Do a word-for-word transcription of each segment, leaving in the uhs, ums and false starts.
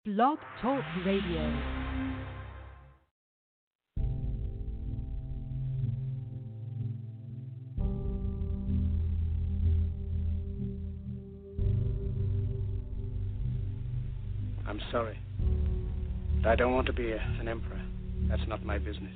Blog Talk Radio. I'm sorry, but I don't want to be a, an emperor. That's not my business.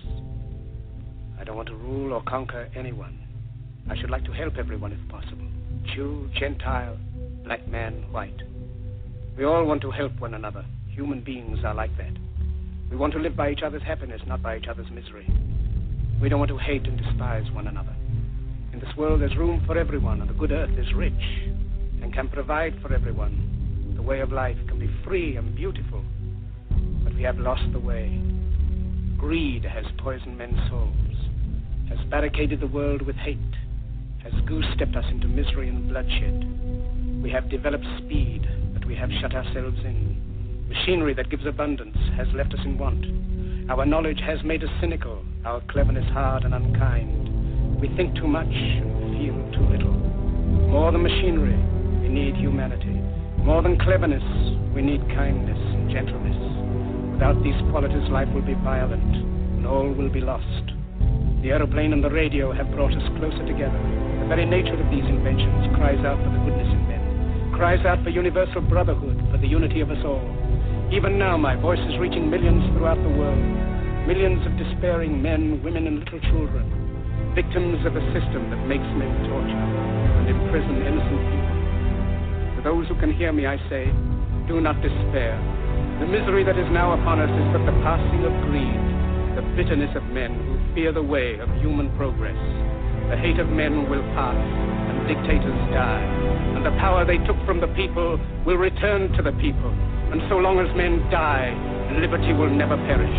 I don't want to rule or conquer anyone. I should like to help everyone if possible. Jew, Gentile, black man, white. We all want to help one another. Human beings are like that. We want to live by each other's happiness, not by each other's misery. We don't want to hate and despise one another. In this world, there's room for everyone, and the good earth is rich and can provide for everyone. The way of life can be free and beautiful, but we have lost the way. Greed has poisoned men's souls, has barricaded the world with hate, has goose-stepped us into misery and bloodshed. We have developed speed, but we have shut ourselves in. Machinery that gives abundance has left us in want. Our knowledge has made us cynical, our cleverness hard and unkind. We think too much and feel too little. More than machinery, we need humanity. More than cleverness, we need kindness and gentleness. Without these qualities, life will be violent, and all will be lost. The aeroplane and the radio have brought us closer together. The very nature of these inventions cries out for the goodness in men, cries out for universal brotherhood, for the unity of us all. Even now, my voice is reaching millions throughout the world, millions of despairing men, women, and little children, victims of a system that makes men torture and imprison innocent people. To those who can hear me, I say, do not despair. The misery that is now upon us is but the passing of greed, the bitterness of men who fear the way of human progress. The hate of men will pass, and dictators die, and the power they took from the people will return to the people. And so long as men die, liberty will never perish.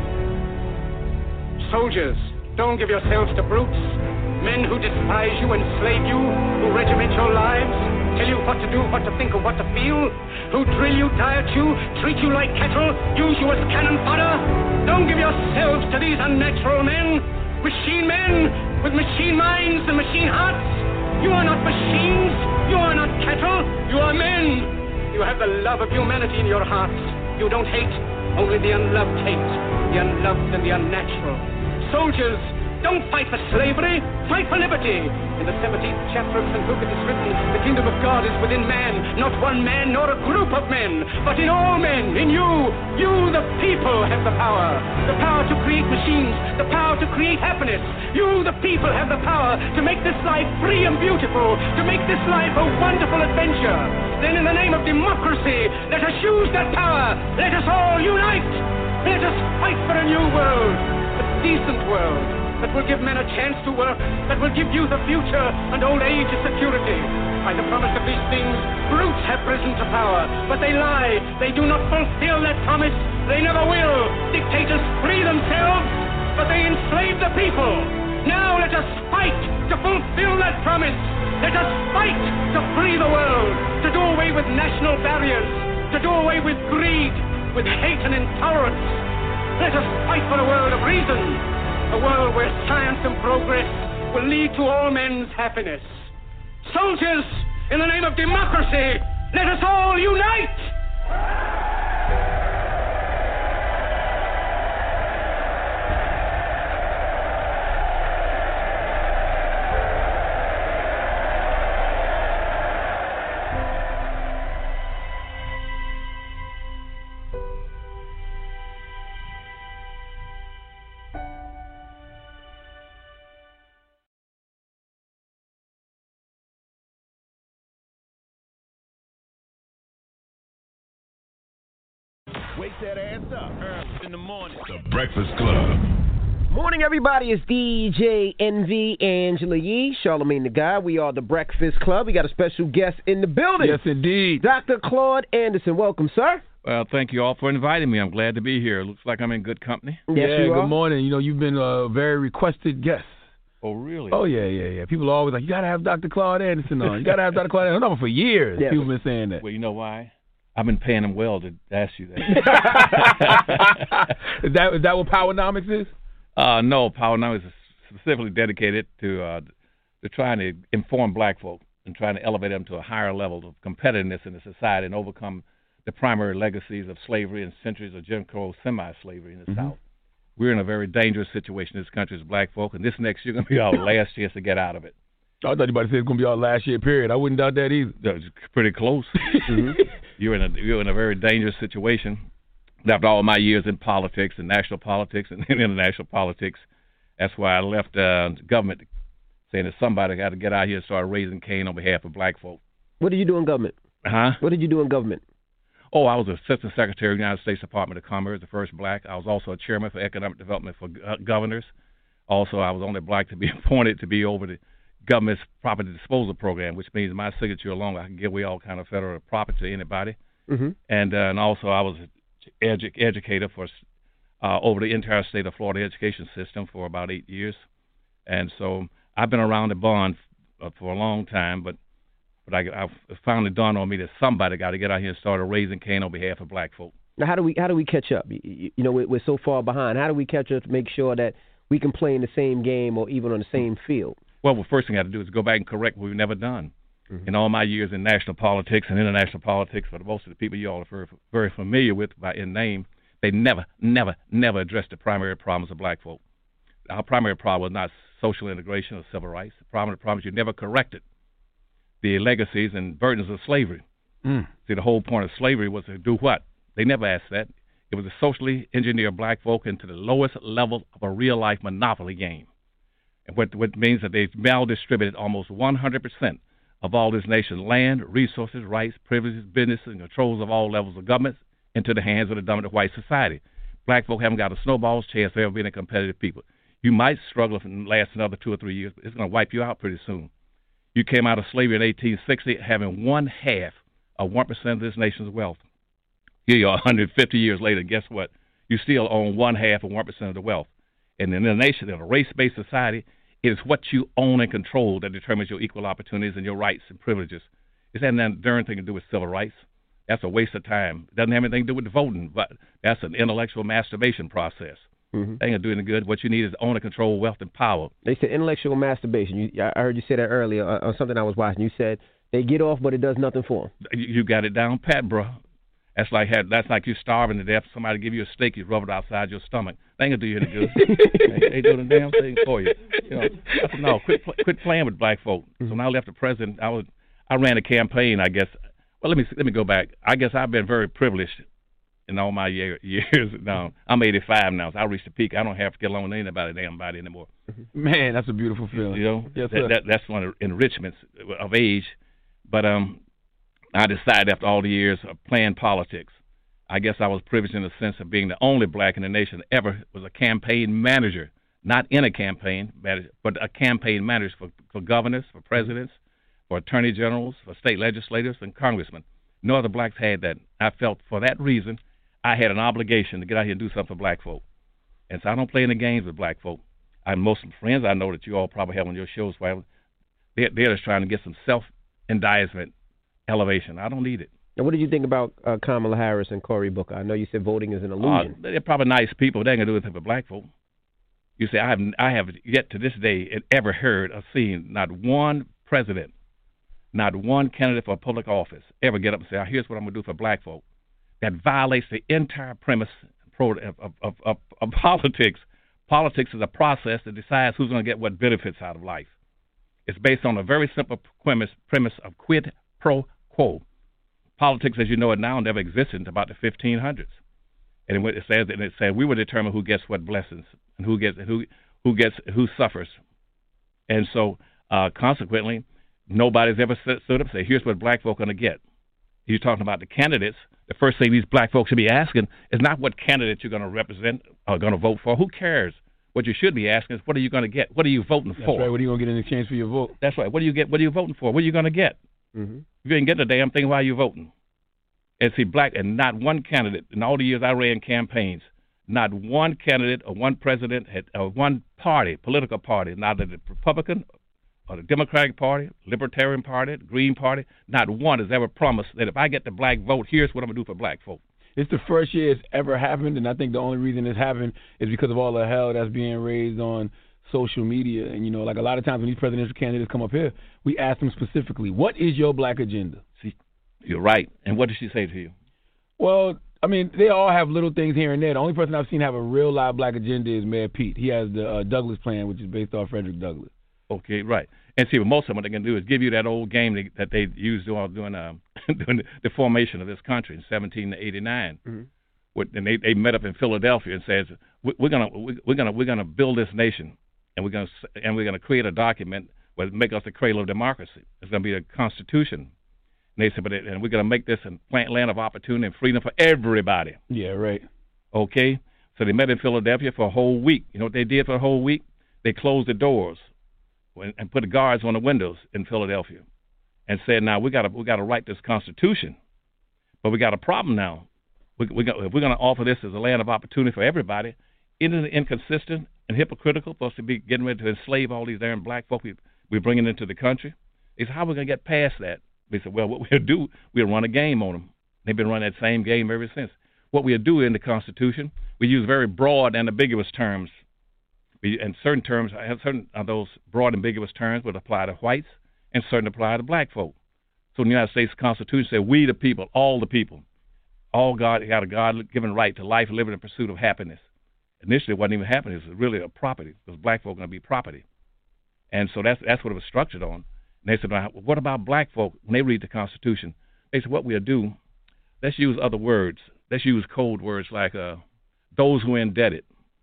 Soldiers, don't give yourselves to brutes, men who despise you, enslave you, who regiment your lives, tell you what to do, what to think, or what to feel, who drill you, diet you, treat you like cattle, use you as cannon fodder. Don't give yourselves to these unnatural men, machine men with machine minds and machine hearts. You are not machines, you are not cattle, you are men. You have the love of humanity in your hearts. You don't hate, only the unloved hate, the unloved and the unnatural. Soldiers, don't fight for slavery, fight for liberty. In the seventeenth chapter of Saint Luke it is written, the kingdom of God is within man, not one man nor a group of men, but in all men, in you. You, the people, have the power. The power to create machines, the power to create happiness. You, the people, have the power to make this life free and beautiful, to make this life a wonderful adventure. Then in the name of democracy, let us use that power. Let us all unite. Let us fight for a new world, a decent world, that will give men a chance to work, that will give youth a future and old age a security. By the promise of these things, brutes have risen to power, but they lie. They do not fulfill that promise. They never will. Dictators free themselves, but they enslave the people. Now let us fight to fulfill that promise. Let us fight to free the world, to do away with national barriers, to do away with greed, with hate and intolerance. Let us fight for a world of reason, a world where science and progress will lead to all men's happiness. Soldiers, in the name of democracy, let us all unite! Wake that ass up early in the morning. The Breakfast Club. Morning, everybody. It's D J Envy, Angela Yee, Charlamagne the Guy. We are the Breakfast Club. We got a special guest in the building. Yes, indeed. Doctor Claude Anderson. Welcome, sir. Well, thank you all for inviting me. I'm glad to be here. Looks like I'm in good company. Yes, yeah, you good are. morning. You know, you've been a very requested guest. Oh, really? Oh, yeah, yeah, yeah. People are always like, you got to have Doctor Claude Anderson on. You got to have Doctor Claude Anderson on for years. Yeah. People have been saying that. Well, you know why? I've been paying them well to ask you that. is that is that what Powernomics is? Uh, no, Powernomics is specifically dedicated to uh, to trying to inform black folk and trying to elevate them to a higher level of competitiveness in the society and overcome the primary legacies of slavery and centuries of Jim Crow semi-slavery in the Mm-hmm. South. We're in a very dangerous situation in this country as black folk, and this next year is going to be our last chance to get out of it. I thought you about to say it's going to be our last year period. I wouldn't doubt that either. That's pretty close. Mm-hmm. You're in a you're in a very dangerous situation. After all my years in politics and national politics and international politics, that's why I left uh, government, saying that somebody got to get out here and start raising Cain on behalf of black folk. What did you do in government? Huh? What did you do in government? Oh, I was Assistant Secretary of the United States Department of Commerce, the first black. I was also a chairman for economic development for uh, governors. Also, I was only black to be appointed to be over the government's property disposal program, which means my signature alone, I can give away all kind of federal property to anybody. Mm-hmm. And uh, and also, I was an edu- educator for uh, over the entire state of Florida education system for about eight years. And so I've been around the bond f- for a long time, but but I, I finally dawned on me that somebody got to get out here and start raising Cain on behalf of black folk. Now, how do we how do we catch up? You, you know, we're, we're so far behind. How do we catch up to make sure that we can play in the same game or even on the same field? Well, the first thing I got to do is go back and correct what we've never done. Mm-hmm. In all my years in national politics and international politics, for most of the people you all are very, very familiar with by in name, they never, never, never addressed the primary problems of black folk. Our primary problem was not social integration or civil rights. The primary problem is you never corrected the legacies and burdens of slavery. Mm. See, the whole point of slavery was to do what? They never asked that. It was to socially engineer black folk into the lowest level of a real-life monopoly game. And what, what means that they maldistributed almost one hundred percent of all this nation's land, resources, rights, privileges, business, and controls of all levels of government into the hands of the dominant white society. Black folk haven't got a snowball's chance of ever being a competitive people. You might struggle if it lasts another two or three years, but it's going to wipe you out pretty soon. You came out of slavery in eighteen sixty having one half of one percent of this nation's wealth. Here you are one hundred fifty years later, guess what? You still own one half of one percent of the wealth. And in a nation, in a race-based society, it is what you own and control that determines your equal opportunities and your rights and privileges. It has that darn thing to do with civil rights. That's a waste of time. It doesn't have anything to do with voting, but that's an intellectual masturbation process. Mm-hmm. They ain't gonna do any good. What you need is own and control wealth and power. They said intellectual masturbation. You, I heard you say that earlier on something I was watching. You said they get off, but it does nothing for them. You, you got it down pat, bro. That's like that's like you starving to death. Somebody give you a steak, you rub it outside your stomach. They ain't gonna do you any good. they, they do the damn thing for you. You know, I said, no, quit quit playing with black folk. Mm-hmm. So when I left the president, I was I ran a campaign. I guess. Well, let me let me go back. I guess I've been very privileged in all my year, years. Now I'm eighty-five now, so I reached the peak. I don't have to get along with anybody damn body anymore. Man, that's a beautiful feeling. You know, yes, that, that, that's one of the enrichments of age. But um. I decided after all the years of playing politics, I guess I was privileged in the sense of being the only black in the nation that ever was a campaign manager, not in a campaign, but a campaign manager for, for governors, for presidents, for attorney generals, for state legislators, and congressmen. No other blacks had that. I felt for that reason I had an obligation to get out here and do something for black folk. And so I don't play any games with black folk. I, most of the friends I know that you all probably have on your shows, they're, they're just trying to get some self-indictment elevation. I don't need it. Now, what did you think about uh, Kamala Harris and Cory Booker? I know you said voting is an illusion. Uh, they're probably nice people. They ain't gonna do anything for black folk. You see, I have I have yet to this day ever heard or seen not one president, not one candidate for public office ever get up and say, "Here's what I'm gonna do for black folk." That violates the entire premise of of, of, of, of politics. Politics is a process that decides who's gonna get what benefits out of life. It's based on a very simple premise premise of quid pro quo. Politics, as you know it now, never existed until about the fifteen hundreds, and it says and it said we will determine who gets what blessings and who gets who who gets who suffers, and so uh, consequently, nobody's ever stood up and said, "Here's what black folk are going to get." You're talking about the candidates. The first thing these black folks should be asking is not what candidate you're going to represent or going to vote for. Who cares? What you should be asking is, what are you going to get? What are you voting That's for? That's right. What are you going to get in exchange for your vote? That's right. What do you get? What are you voting for? What are you going to get? Mm-hmm. If you ain't getting a damn thing, why are you voting? And see, black, and not one candidate in all the years I ran campaigns, not one candidate or one president had, or one party, political party, neither the Republican or the Democratic Party, Libertarian Party, the Green Party, not one has ever promised that if I get the black vote, here's what I'm going to do for black folk. It's the first year it's ever happened, and I think the only reason it's happened is because of all the hell that's being raised on social media. And, you know, like a lot of times when these presidential candidates come up here, we ask them specifically, what is your black agenda? See, you're right. And what did she say to you? Well, I mean, they all have little things here and there. The only person I've seen have a real live black agenda is Mayor Pete. He has the uh, Douglass Plan, which is based off Frederick Douglass. Okay, right. And see, what most of them what they can do is give you that old game they, that they used during during, uh, during the formation of this country in seventeen eighty-nine. Mm-hmm. With, and they, they met up in Philadelphia and says, we're gonna we're gonna we're gonna build this nation, and we're gonna and we're gonna create a document that make us the cradle of democracy. It's gonna be a constitution. And they said, but it, and we're gonna make this a land of opportunity and freedom for everybody. Yeah, right. Okay. So they met in Philadelphia for a whole week. You know what they did for a whole week? They closed the doors and put the guards on the windows in Philadelphia, and said, "Now we got to we got to write this Constitution, but we got a problem now. We, we got, if we're going to offer this as a land of opportunity for everybody, isn't it inconsistent and hypocritical for us to be getting ready to enslave all these damn black folk we we're bringing into the country? They said, how are we going to get past that? They said, well, what we'll do, we'll run a game on them. They've been running that same game ever since. What we'll do in the Constitution, we use very broad and ambiguous terms. We, and certain terms, certain of those broad ambiguous terms would apply to whites, and certain apply to black folk. So in the United States Constitution says, we the people, all the people, all God got a God-given right to life, liberty, and pursuit of happiness. Initially, it wasn't even happiness; it was really a property, because black folk are going to be property, and so that's that's what it was structured on. And they said, well, what about black folk? When they read the Constitution, they said, what we'll do, let's use other words. Let's use code words like uh, those who are indebted,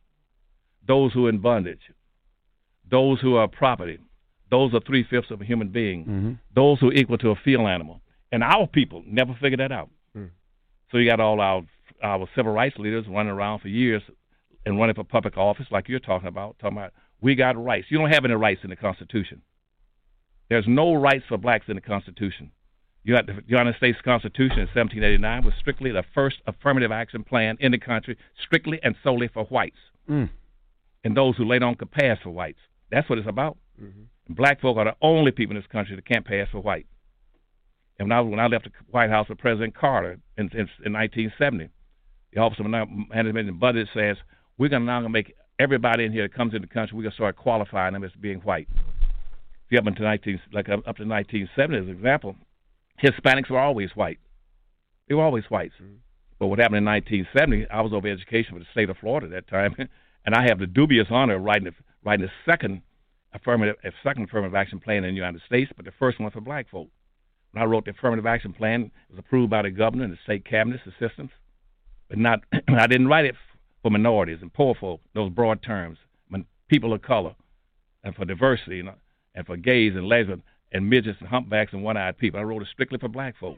those who are in bondage, those who are property, those are three-fifths of a human being, mm-hmm. those who are equal to a field animal. And our people never figured that out. Mm. So you got all our, our civil rights leaders running around for years and running for public office like you're talking about, talking about we got rights. You don't have any rights in the Constitution. There's no rights for blacks in the Constitution. You got the United States Constitution in seventeen eighty-nine was strictly the first affirmative action plan in the country, strictly and solely for whites. Mm. And those who later on could pass for whites. That's what it's about. Mm-hmm. And black folk are the only people in this country that can't pass for white. And when I, when I left the White House with President Carter in, in, in nineteen seventy, the Office of Management and Budget says, we're going to now make everybody in here that comes into the country, we're going to start qualifying them as being white. See, up until nineteen, like up to nineteen seventy, as an example, Hispanics were always white. They were always whites. Mm-hmm. But what happened in nineteen seventy, I was over education for the state of Florida at that time, and I have the dubious honor of writing the, writing the second affirmative, a second affirmative action plan in the United States, but the first one for black folk. When I wrote the affirmative action plan, it was approved by the governor and the state cabinet's assistants, but not. I didn't write it for minorities and poor folk, those broad terms, when people of color, and for diversity, you know, and for gays and lesbians and midgets and humpbacks and one-eyed people. I wrote it strictly for black folk.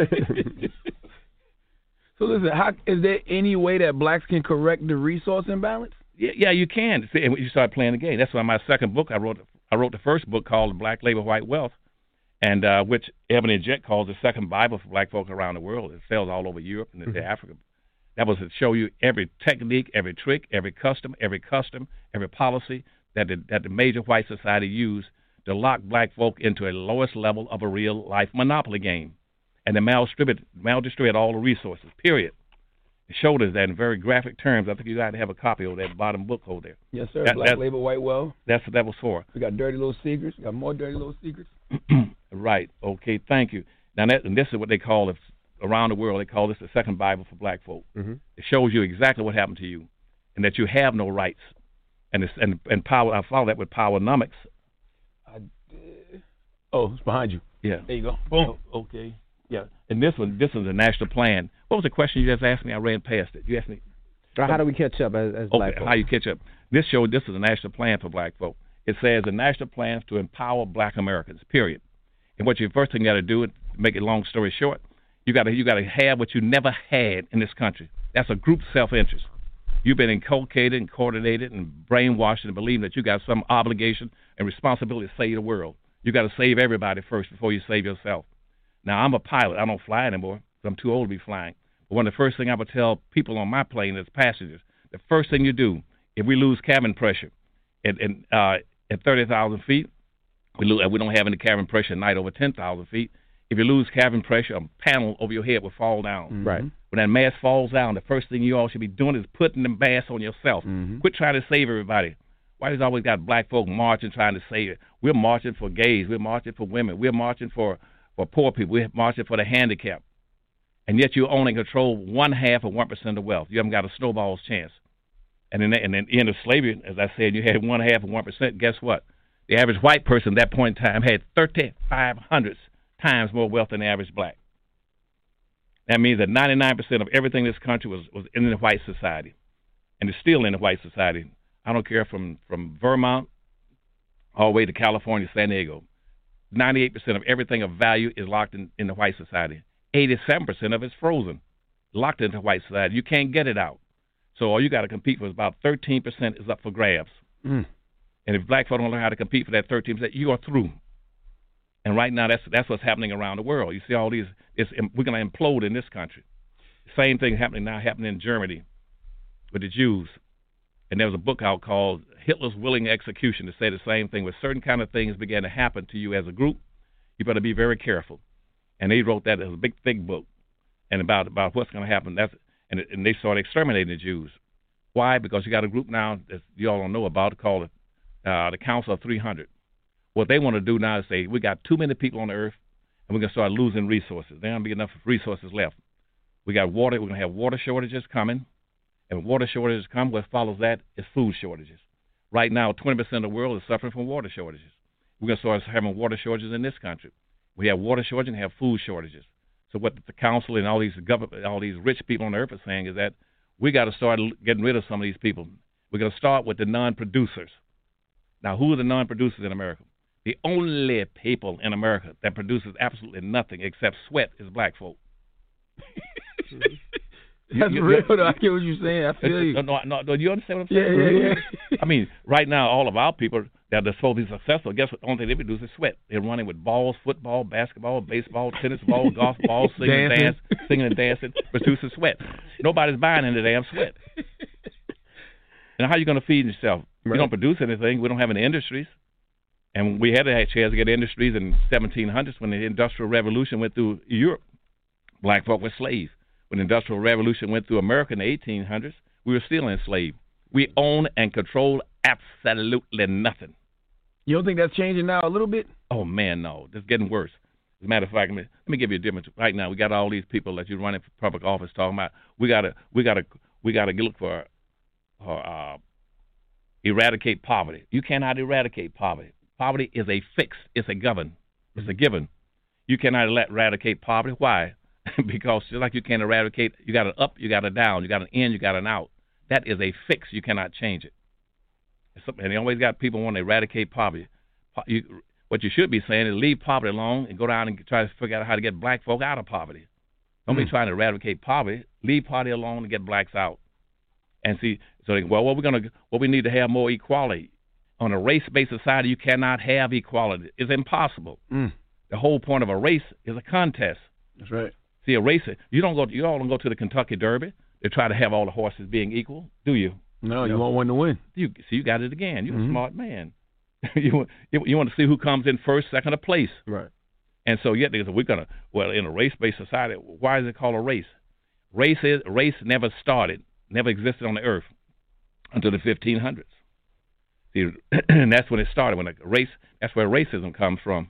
So listen, how, is there any way that blacks can correct the resource imbalance? Yeah, yeah, you can. See, and you start playing the game. That's why my second book, I wrote I wrote the first book called Black Labor, White Wealth, and uh, which Ebony Jet calls the second Bible for black folk around the world. It sells all over Europe and into mm-hmm. Africa. That was to show you every technique, every trick, every custom, every custom, every policy that the, that the major white society used to lock black folk into a lowest level of a real-life monopoly game. And they maldistribute, maldistribute all the resources, period. It showed us that in very graphic terms. I think you got to have a copy of that bottom book over there. Yes, sir. That, Black Labor, White Wealth. That's what that was for. We got Dirty Little Secrets. We got more Dirty Little Secrets. Right. Okay, thank you. Now, that, and this is what they call it. Around the world, they call this the second Bible for black folk. Mm-hmm. It shows you exactly what happened to you and that you have no rights. And it's, and, and power. I follow that with Powernomics. I, oh, it's behind you. Yeah. There you go. Boom. Oh, okay. Yeah. And this one, this is a national plan. What was the question you just asked me? I ran past it. You asked me. How do we catch up as, as okay, black folk? How you catch up? This show, this is a national plan for black folk. It says a national plan to empower black Americans, period. And what you first thing you got to do, to make it long story short, you got to you got to have what you never had in this country. That's a group self-interest. You've been inculcated and coordinated and brainwashed and believing that you got some obligation and responsibility to save the world. You got to save everybody first before you save yourself. Now, I'm a pilot. I don't fly anymore. I'm too old to be flying. But one of the first things I would tell people on my plane as passengers, the first thing you do, if we lose cabin pressure at, at, uh, at thirty thousand feet, we, lose, we don't have any cabin pressure at night over ten thousand feet. If you lose cabin pressure, a panel over your head will fall down. Mm-hmm. Right. When that mask falls down, the first thing you all should be doing is putting the mask on yourself. Mm-hmm. Quit trying to save everybody. Why does always got black folk marching trying to save it? We're marching for gays. We're marching for women. We're marching for, for poor people. We're marching for the handicapped. and yet you own and control one half of one percent of wealth. You haven't got a snowball's chance. And in the, and in the end of slavery, as I said, you had one half of one percent. Guess what? The average white person at that point in time had thirty-five hundredths times more wealth than the average black. That means that ninety-nine percent of everything in this country was, was in the white society, and it's still in the white society. I don't care from, from Vermont all the way to California, San Diego. ninety-eight percent of everything of value is locked in, in the white society. eighty-seven percent of it's frozen, locked into white society. You can't get it out. So all you got to compete for is about thirteen percent is up for grabs. Mm. And if black folk don't learn how to compete for that thirteen percent, you are through. And right now, that's that's what's happening around the world. You see all these, it's, we're going to implode in this country. Same thing happening now, happening in Germany with the Jews. And there was a book out called Hitler's Willing Execution that said the same thing. When certain kind of things began to happen to you as a group, you better be very careful. And they wrote that as a big, thick book, and about about what's going to happen. That's and, and they started exterminating the Jews. Why? Because you got a group now that you all don't know about called uh, the Council of three hundred. What they want to do now is say, we got too many people on the earth, and we're going to start losing resources. There won't be enough resources left. We got water. We're going to have water shortages coming. And when water shortages come, what follows that is food shortages. Right now, twenty percent of the world is suffering from water shortages. We're going to start having water shortages in this country. We have water shortages and have food shortages. So what the council and all these government, all these rich people on the earth are saying is that we got to start getting rid of some of these people. We're going to start with the non-producers. Now, who are the non-producers in America? The only people in America that produces absolutely nothing except sweat is black folk. That's you, real, though. I get what you're saying. I feel you. No, no, no, do you understand what I'm saying? Yeah, yeah, yeah. I mean, right now, all of our people that are supposed to be successful, guess what? The only thing they produce is sweat. They're running with balls, football, basketball, baseball, tennis ball, golf ball, singing and dance, singing and dancing, producing sweat. Nobody's buying any damn sweat. And how are you going to feed yourself? Right. You don't produce anything. We don't have any industries. And we had a chance to get industries in seventeen hundreds when the Industrial Revolution went through Europe. Black folk were slaves. When the Industrial Revolution went through America in the eighteen hundreds, we were still enslaved. We own and control absolutely nothing. You don't think that's changing now a little bit? Oh, man, no. It's getting worse. As a matter of fact, let me, let me give you a difference. Right now, we got all these people that you're running for public office talking about. We gotta, we gotta, we gotta look for, for uh, eradicate poverty. You cannot eradicate poverty. Poverty is a fix. It's a given. It's a given. You cannot eradicate poverty. Why? Because just like you can't eradicate, you got an up, you got a down, you got an in, you got an out. That is a fix. You cannot change it. And they always got people want to eradicate poverty. You, what you should be saying is leave poverty alone and go down and try to figure out how to get black folk out of poverty. Don't mm. be trying to eradicate poverty. Leave poverty alone and get blacks out. And see, so they, well, what we're gonna, what we need to have more equality. On a race-based society, you cannot have equality. It's impossible. Mm. The whole point of a race is a contest. That's right. See, a race, you don't go. You all don't go to the Kentucky Derby to try to have all the horses being equal, do you? No, you, you want one to win. You see, you got it again. You're mm-hmm. a smart man. you, you you want to see who comes in first, second, or place. Right. And so, yet, we're gonna. Well, in a race-based society, why is it called a race? Race is race never started, never existed on the earth until the fifteen hundreds. See, and that's when it started. When a race, that's where racism comes from.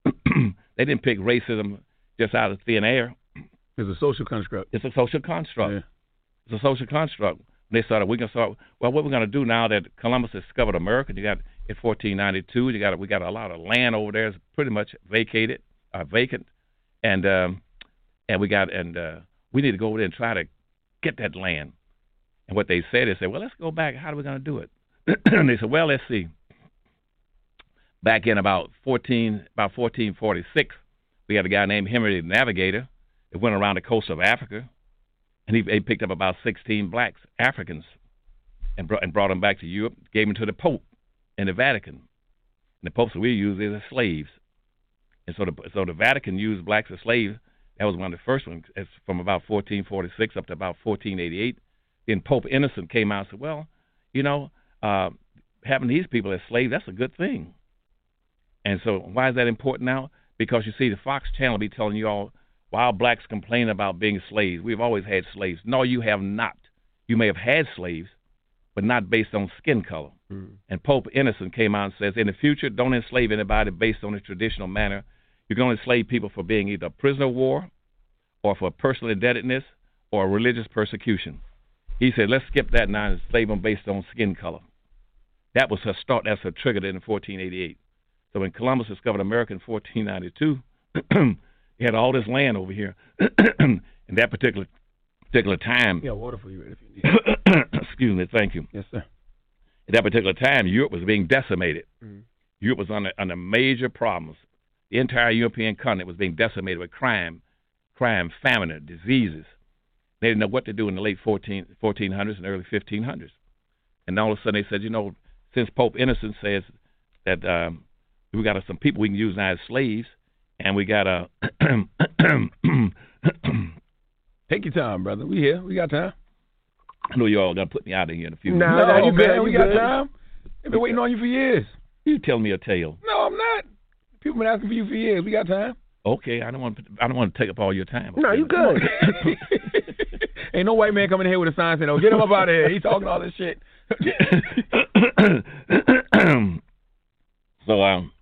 They didn't pick racism just out of thin air. It's a social construct. It's a social construct. Yeah. It's a social construct. They started. We can start. Well, what we're going to do now that Columbus discovered America? You got in fourteen ninety-two. You got we got a lot of land over there. It's pretty much vacated, uh, vacant, and um, and we got and uh, we need to go over there and try to get that land. And what they said is, say, well, let's go back. How are we going to do it? And they said, well, let's see. Back in about fourteen, about fourteen forty-six, we had a guy named Henry the Navigator that went around the coast of Africa, and he, he picked up about sixteen blacks, Africans, and brought and brought them back to Europe, gave them to the Pope in the Vatican. And the popes that we use is as slaves, and so the so the Vatican used blacks as slaves. That was one of the first ones. It's from about fourteen forty-six up to about fourteen eighty-eight. Then Pope Innocent came out and said, well, you know. Uh, having these people as slaves, that's a good thing. And so why is that important now? Because you see, the Fox Channel be telling you all, while blacks complain about being slaves, we've always had slaves. No, you have not. You may have had slaves, but not based on skin color. Mm. And Pope Innocent came out and says, in the future, don't enslave anybody based on the traditional manner. You can only enslave people for being either a prisoner of war or for personal indebtedness or religious persecution. He said, let's skip that now and slave them based on skin color. That was her start. That's her trigger in fourteen eighty-eight. So when Columbus discovered America in fourteen ninety-two, he had all this land over here. In that particular particular time. Yeah, water for you if you need. Excuse me. Thank you. Yes, sir. At that particular time, Europe was being decimated. Mm-hmm. Europe was under, under major problems. The entire European continent was being decimated with crime, crime, famine, and diseases. They didn't know what to do in the late fourteen, fourteen hundreds and early fifteen hundreds. And all of a sudden they said, you know, since Pope Innocent says that um, we got some people we can use now as slaves, and we got a... Take your time, brother. We here. We got time. I know you all going to put me out of here in a few no, minutes. No, no, you man, good. You we got good. time. They've been waiting on you for years. You tell me a tale. No, I'm not. People been asking for you for years. We got time. Okay, I don't want. To, I don't want to take up all your time. No, you good. Ain't no white man coming in here with a sign saying, "Oh, get him up out of here. He's talking all this shit." so, um,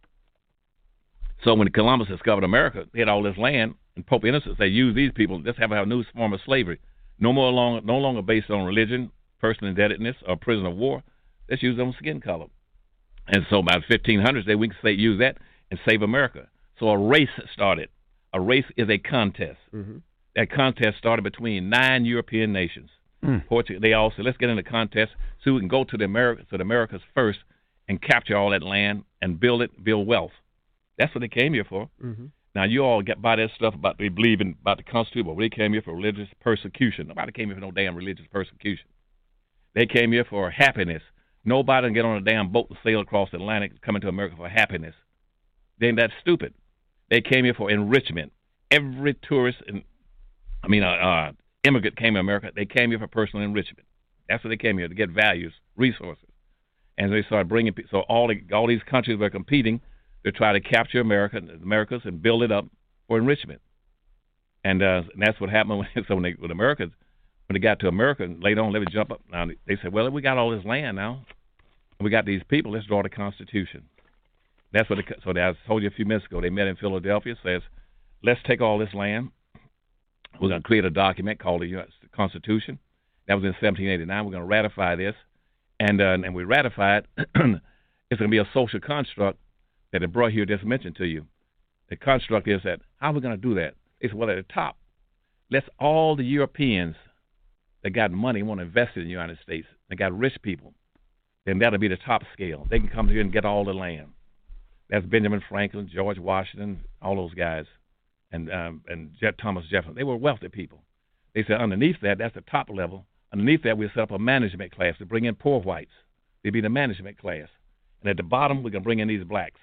so when Columbus discovered America, they had all this land, and Pope Innocent they used these people. Let's have a new form of slavery. No more long, no longer based on religion, personal indebtedness, or prisoner of war. Let's use them skin color. And so by the fifteen hundreds, they we can say use that and save America. So a race started. A race is a contest. Mm-hmm. That contest started between nine European nations. Mm. Portugal, they all said, let's get in the contest so we can go to the Americas, to the Americas first and capture all that land and build it, build wealth. That's what they came here for. Mm-hmm. Now, you all get by that stuff about they believe in about the Constitution, but they came here for religious persecution. Nobody came here for no damn religious persecution. They came here for happiness. Nobody can get on a damn boat and sail across the Atlantic coming to America for happiness. They ain't that stupid. They came here for enrichment. Every tourist, and I mean, uh, uh, immigrant came to America. They came here for personal enrichment. That's what they came here to get values, resources, and they started bringing. So all the, all these countries were competing to try to capture America, Americas, and build it up for enrichment. And, uh, and that's what happened when, so when they, with Americans. When they got to America, and later on, let me jump up. Now they said, "Well, we got all this land now, and we got these people. Let's draw the Constitution." That's what. The, so I told you a few minutes ago. They met in Philadelphia. Says, "Let's take all this land. We're going to create a document called the U S Constitution." That was in seventeen eighty-nine. We're going to ratify this, and uh, and we ratify it. It's going to be a social construct that the bro here just mentioned to you. The construct is that how are we going to do that? They said, well, at the top, let's all the Europeans that got money want to invest in the United States. They got rich people. Then that'll be the top scale. They can come here and get all the land. That's Benjamin Franklin, George Washington, all those guys, and um, and Jet Thomas Jefferson. They were wealthy people. They said underneath that, that's the top level. Underneath that, we'll set up a management class to bring in poor whites. They'd be the management class. And at the bottom, we're going to bring in these blacks.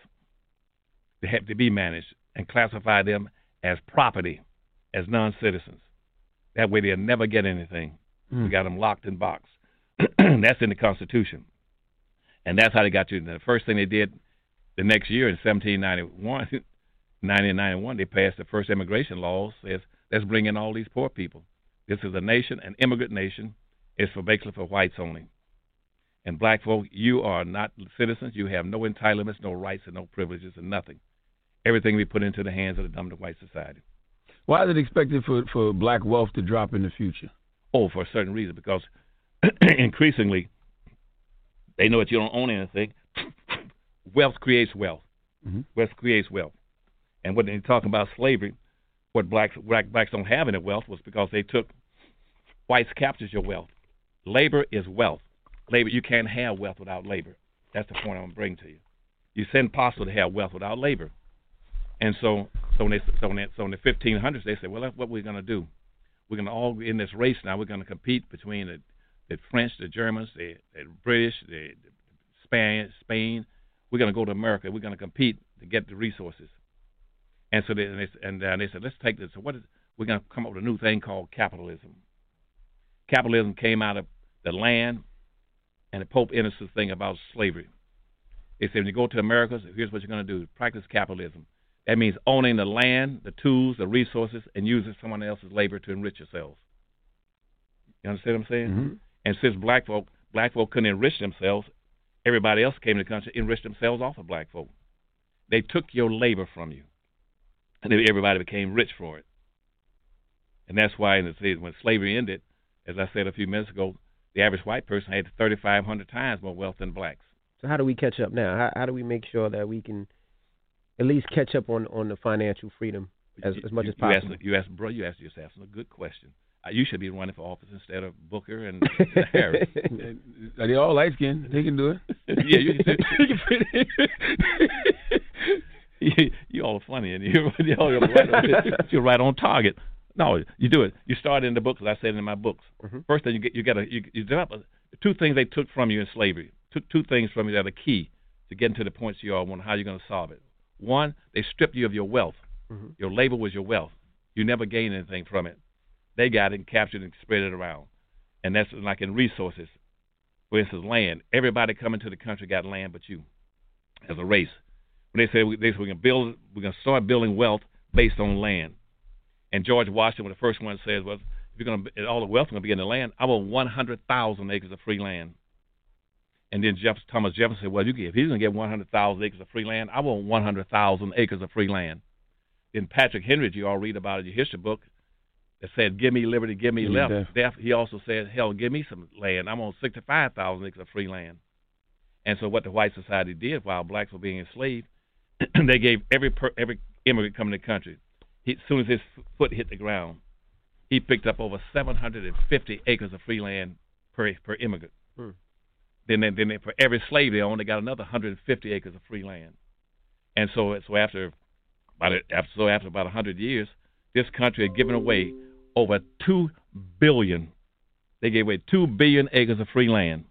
They have to be managed and classify them as property, as non-citizens. That way they'll never get anything. Mm. We got them locked in box. That's in the Constitution. And that's how they got you. The first thing they did the next year in seventeen ninety-one, nineteen ninety-one, they passed the first immigration laws. Says, let's bring in all these poor people. This is a nation, an immigrant nation. It's for basically for whites only. And black folk, you are not citizens. You have no entitlements, no rights, and no privileges, and nothing. Everything we put into the hands of the dumb to white society. Why is it expected for, for black wealth to drop in the future? Oh, for a certain reason, because increasingly they know that you don't own anything. Wealth creates wealth. Mm-hmm. Wealth creates wealth. And when they talk about slavery, what blacks, black, blacks don't have any wealth was because they took, whites captured your wealth. Labor is wealth. Labor, you can't have wealth without labor. That's the point I'm going to bring to you. It's impossible to have wealth without labor. And so, so when they, so when they, so in the fifteen hundreds, they said, well, that's what we're going to do. We're going to all in this race now. We're going to compete between the, the French, the Germans, the, the British, the, the Spain, Spain. We're going to go to America. We're going to compete to get the resources. And so they and they, and, uh, they said, let's take this. So what is? We're going to come up with a new thing called capitalism. Capitalism came out of the land and the Pope Innocent thing about slavery. They said, when you go to America, here's what you're going to do: practice capitalism. That means owning the land, the tools, the resources, and using someone else's labor to enrich yourselves. You understand what I'm saying? Mm-hmm. And since black folk, black folk couldn't enrich themselves, everybody else came to the country, enriched themselves off of black folk. They took your labor from you, and everybody became rich for it. And that's why in the, when slavery ended, as I said a few minutes ago, the average white person had thirty-five hundred times more wealth than blacks. So how do we catch up now? How, how do we make sure that we can at least catch up on, on the financial freedom as, as much you, as possible? You asked, you asked, bro, you asked yourself a good question. Uh, you should be running for office instead of Booker and Harris. Are they all light skinned? They can do it. Yeah, you can fit you, you all are funny, and you're, you're, right, you're right on target. No, you do it. You start in the books, as I said in my books. Mm-hmm. First thing you get, you got to you, you develop a, two things they took from you in slavery. Two, two things from you that are key to getting to the points you are on how you're going to solve it. One, they stripped you of your wealth. Mm-hmm. Your labor was your wealth. You never gained anything from it. They got it and captured it and spread it around. And that's like in resources. For instance, land. Everybody coming to the country got land but you, as a race. When they said we, they said we're going to build, we're going to start building wealth based on land. And George Washington, when the first one says, well, if you're going to, all the wealth is going to be in the land, I want one hundred thousand acres of free land. And then Jeff, Thomas Jefferson said, well, you get, if he's going to get one hundred thousand acres of free land, I want one hundred thousand acres of free land. Then Patrick Henry, you all read about in your history book, that said, give me liberty, give me left. Death. Death. He also said, hell, give me some land. I'm on sixty-five thousand acres of free land. And so what the white society did while blacks were being enslaved, they gave every per, every immigrant coming to the country, he, as soon as his foot hit the ground, he picked up over seven hundred fifty acres of free land per per immigrant. Hmm. Then, they, then they, for every slave they owned, they got another one hundred fifty acres of free land. And so, so after about after so after about one hundred years, this country had given away over two billion. They gave away two billion acres of free land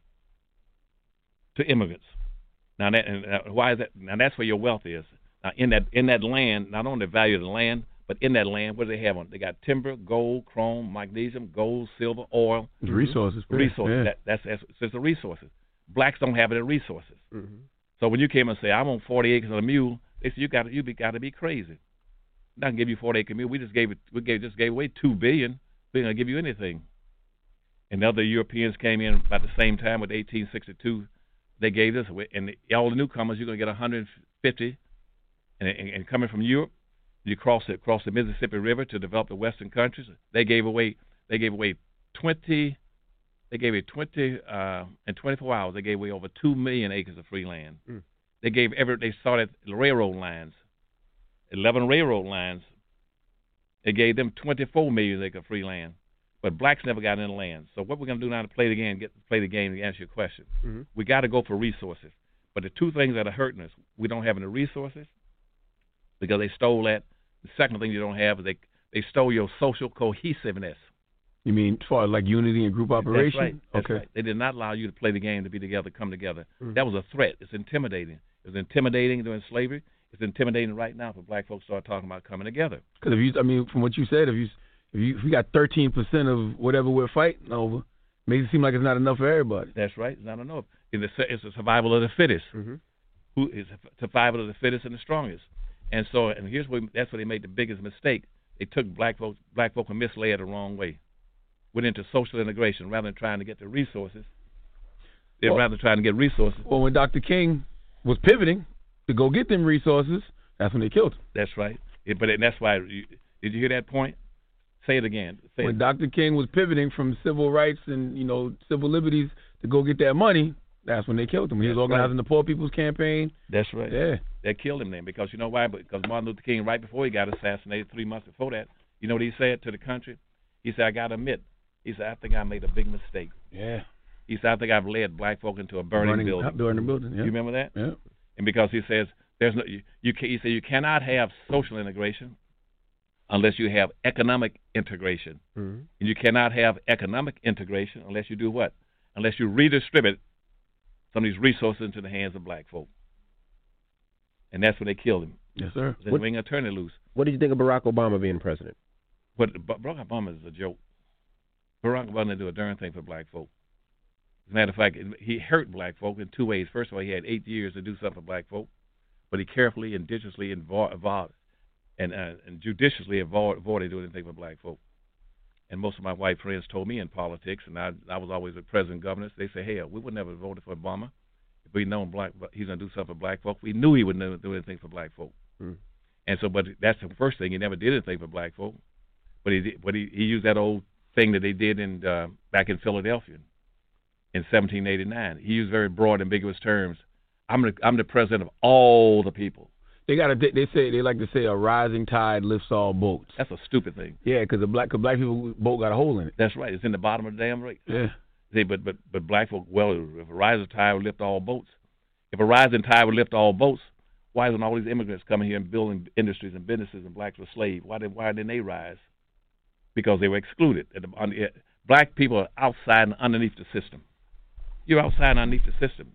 to immigrants. Now, that, and uh, why is that? Now, that's where your wealth is. Now, in that in that land, not only the value of the land, but in that land, what do they have on? They got timber, gold, chrome, magnesium, gold, silver, oil. The resources. Resources. Yeah. That, that's, that's it's the resources. Blacks don't have any resources. Mm-hmm. So when you came and say, I want forty acres of a mule, they said you got you got to be crazy. I'm not gonna give you forty acre mule. We just gave it. We gave just gave away two billion. We're gonna give you anything. And the other Europeans came in about the same time with eighteen sixty-two. They gave this away, and the, all the newcomers, you're gonna get one hundred fifty. And, and, and coming from Europe, you cross it, cross the Mississippi River to develop the Western countries. They gave away, they gave away twenty. They gave away twenty uh, in twenty-four hours. They gave away over two million acres of free land. Mm. They gave every. They started railroad lines, eleven railroad lines. They gave them twenty-four million acres of free land, but blacks never got any land. So what we're gonna do now to play the game, get play the game to answer your question. Mm-hmm. We got to go for resources. But the two things that are hurting us, we don't have any resources because they stole that. The second thing you don't have is they they stole your social cohesiveness. You mean as far as like unity and group operation? That's right. That's okay. Right. They did not allow you to play the game, to be together, come together. Mm-hmm. That was a threat. It's intimidating. It was intimidating during slavery. It's intimidating right now for black folks to start talking about coming together. Because if you, I mean, from what you said, if you if you if we got thirteen percent of whatever we're fighting over, makes it seem like it's not enough for everybody. That's right. It's not enough. It's a, it's a survival of the fittest. Mm-hmm. Who is survival of the fittest and the strongest. And so, and here's where that's where they made the biggest mistake. They took black folks, black folk and misled the wrong way. Went into social integration rather than trying to get the resources. They're well, rather trying to get resources. Well, when Doctor King was pivoting to go get them resources, that's when they killed him. That's right. It, but and that's why. You, did you hear that point? Say it again. Say when it. Doctor King was pivoting from civil rights and you know civil liberties to go get that money, that's when they killed him. He that's was organizing right. the Poor People's Campaign. That's right. Yeah. They killed him then because you know why? Because Martin Luther King, right before he got assassinated, three months before that, you know what he said to the country? He said, I got to admit, he said, I think I made a big mistake. Yeah. He said, I think I've led black folk into a burning, burning building. Burning building, yeah. You remember that? Yeah. And because he says, there's no, you, you can, he said, you cannot have social integration unless you have economic integration. Mm-hmm. And you cannot have economic integration unless you do what? Unless you redistribute some of these resources into the hands of black folk. And that's when they killed him. Yes, sir. They wing attorney loose. What did you think of Barack Obama being president? But Barack Obama is a joke. Barack Obama didn't do a darn thing for black folk. As a matter of fact, he hurt black folk in two ways. First of all, he had eight years to do something for black folk, but he carefully and judiciously involved and, uh, and judiciously avoided doing anything for black folk. And most of my white friends told me in politics, and I, I was always with president governors, they say, hey, we would never have voted for Obama if we known black, he's going to do something for black folk. We knew he would never do anything for black folk. Mm. And so, but that's the first thing. He never did anything for black folk. But he did, but he, he used that old thing that they did in uh, back in Philadelphia in seventeen eighty-nine. He used very broad, ambiguous terms. I'm the I'm the president of all the people. They got a, they say they like to say a rising tide lifts all boats. That's a stupid thing. Yeah, because the black cause black people boat got a hole in it. That's right. It's in the bottom of the damn lake. Yeah. See, but but but black folk. Well, if a rising tide would lift all boats, if a rising tide would lift all boats, why isn't all these immigrants coming here and building industries and businesses and blacks were slaves? Why did why didn't they rise? Because they were excluded. Black people are outside and underneath the system. You're outside and underneath the system.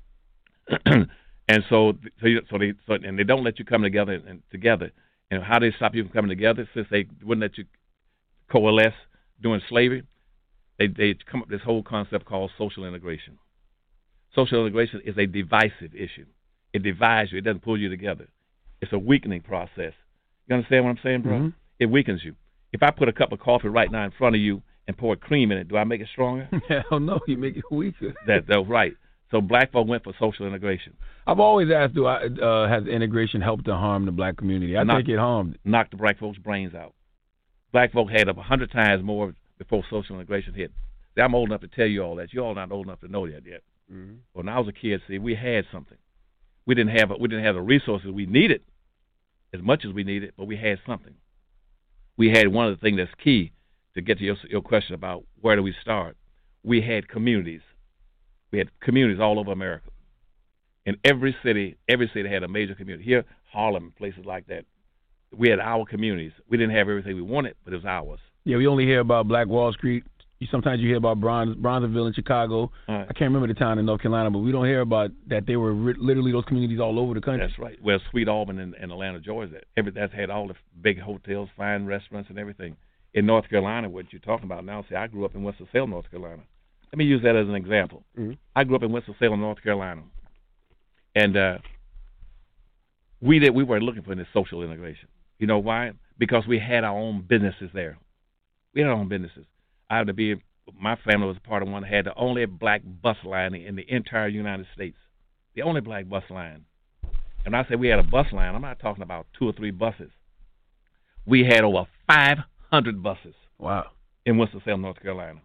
And so, so, you, so they, so, and they don't let you come together and together. And how they stop you from coming together? Since they wouldn't let you coalesce during slavery, they they come up with this whole concept called social integration. Social integration is a divisive issue. It divides you. It doesn't pull you together. It's a weakening process. You understand what I'm saying, bro? Mm-hmm. It weakens you. If I put a cup of coffee right now in front of you and pour cream in it, do I make it stronger? Hell no, you make it weaker. That, that's right. So black folk went for social integration. I've always asked, do I, uh, has integration helped to harm the black community? I Knock, think it harmed. Knocked the black folks' brains out. Black folk had up a hundred times more before social integration hit. See, I'm old enough to tell you all that. You all not old enough to know that yet. Mm-hmm. When I was a kid, see, we had something. We didn't have we didn't have the resources we needed as much as we needed, but we had something. We had one of the things that's key to get to your, your question about where do we start. We had communities. We had communities all over America. In every city, every city had a major community. Here, Harlem, places like that. We had our communities. We didn't have everything we wanted, but it was ours. Yeah, we only hear about Black Wall Street. You, sometimes you hear about Bronze, Bronzeville in Chicago. Right. I can't remember the town in North Carolina, but we don't hear about that. They were ri- literally those communities all over the country. That's right. Well, Sweet Auburn and, and Atlanta, Georgia, every, that's had all the big hotels, fine restaurants, and everything. In North Carolina, what you're talking about now, see, I grew up in Winston-Salem, North Carolina. Let me use that as an example. Mm-hmm. I grew up in Winston-Salem, North Carolina, and uh, we did we were looking for this social integration. You know why? Because we had our own businesses there. We had our own businesses. I had to be. My family was a part of one that had the only black bus line in the entire United States. The only black bus line. And when I say we had a bus line, I'm not talking about two or three buses. We had over five hundred buses. Wow. In Winston-Salem, North Carolina.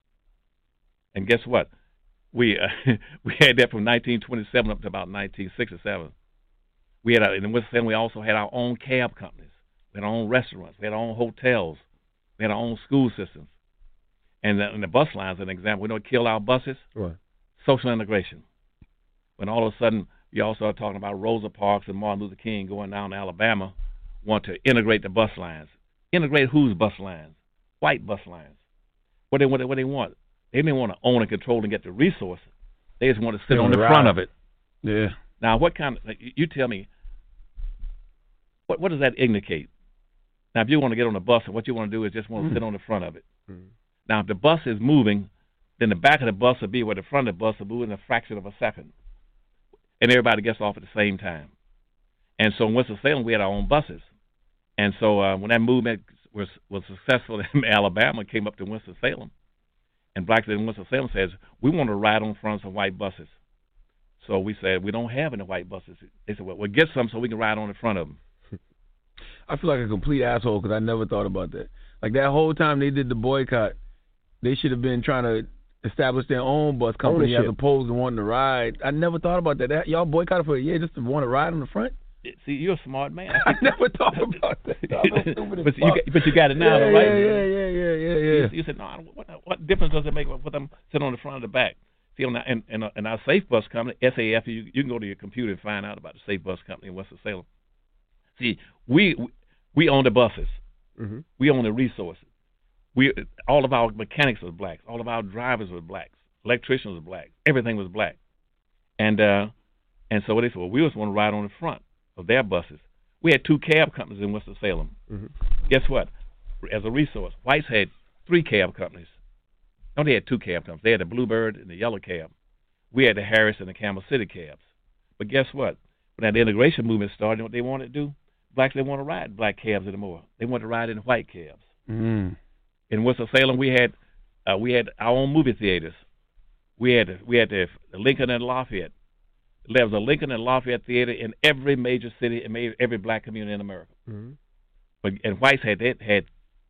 And guess what? We uh, we had that from nineteen twenty-seven up to about nineteen sixty-seven. We had a, in Winston-Salem, we also had our own cab companies. We had our own restaurants. We had our own hotels. We had our own school systems. And the, and the bus lines, an example, we don't kill our buses. Right. Social integration. When all of a sudden you all start talking about Rosa Parks and Martin Luther King going down to Alabama, want to integrate the bus lines. Integrate whose bus lines? White bus lines. What they what they, what they want? They didn't want to own and control and get the resources. They just want to sit on the front of it. Yeah. Now, what kind of, you tell me, what what does that indicate? Now, if you want to get on a bus, and what you want to do is just want to mm-hmm. sit on the front of it. Mm-hmm. Now, if the bus is moving, then the back of the bus will be where the front of the bus will move in a fraction of a second. And everybody gets off at the same time. And so in Winston-Salem, we had our own buses. And so uh, when that movement was was successful in Alabama, came up to Winston-Salem, and blacks in Winston-Salem says, we want to ride on front of some white buses. So we said, we don't have any white buses. They said, well, we'll get some so we can ride on the front of them. I feel like a complete asshole because I never thought about that. Like that whole time they did the boycott, they should have been trying to establish their own bus company Ownership. As opposed to wanting to ride. I never thought about that. that y'all boycotted for a year just to want to ride on the front? See, you're a smart man. I, I never thought about that. but, you got, but you got it now, yeah, right? Yeah, yeah, yeah, yeah, yeah. You, you said, no, what, what difference does it make for them sitting on the front or the back? See, on the, and, and, and our Safe Bus Company, S A F, you, you can go to your computer and find out about the Safe Bus Company in Winston-Salem. See, we we own the buses. Mm-hmm. We own the resources. We all of our mechanics were blacks. All of our drivers were blacks. Electricians were blacks. Everything was black. And uh, and so what they said, well, we just want to ride on the front of their buses. We had two cab companies in Winston-Salem. Mm-hmm. Guess what? As a resource, whites had three cab companies. No, they had two cab companies. They had the Bluebird and the Yellow Cab. We had the Harris and the Camel City cabs. But guess what? When that integration movement started, you know what they wanted to do? Blacks didn't want to ride black cabs anymore. They wanted to ride in white cabs. Mm. In Winston-Salem, we had uh, we had our own movie theaters. We had we had the Lincoln and Lafayette. There was a Lincoln and Lafayette theater in every major city and every black community in America. Mm-hmm. But and whites had they had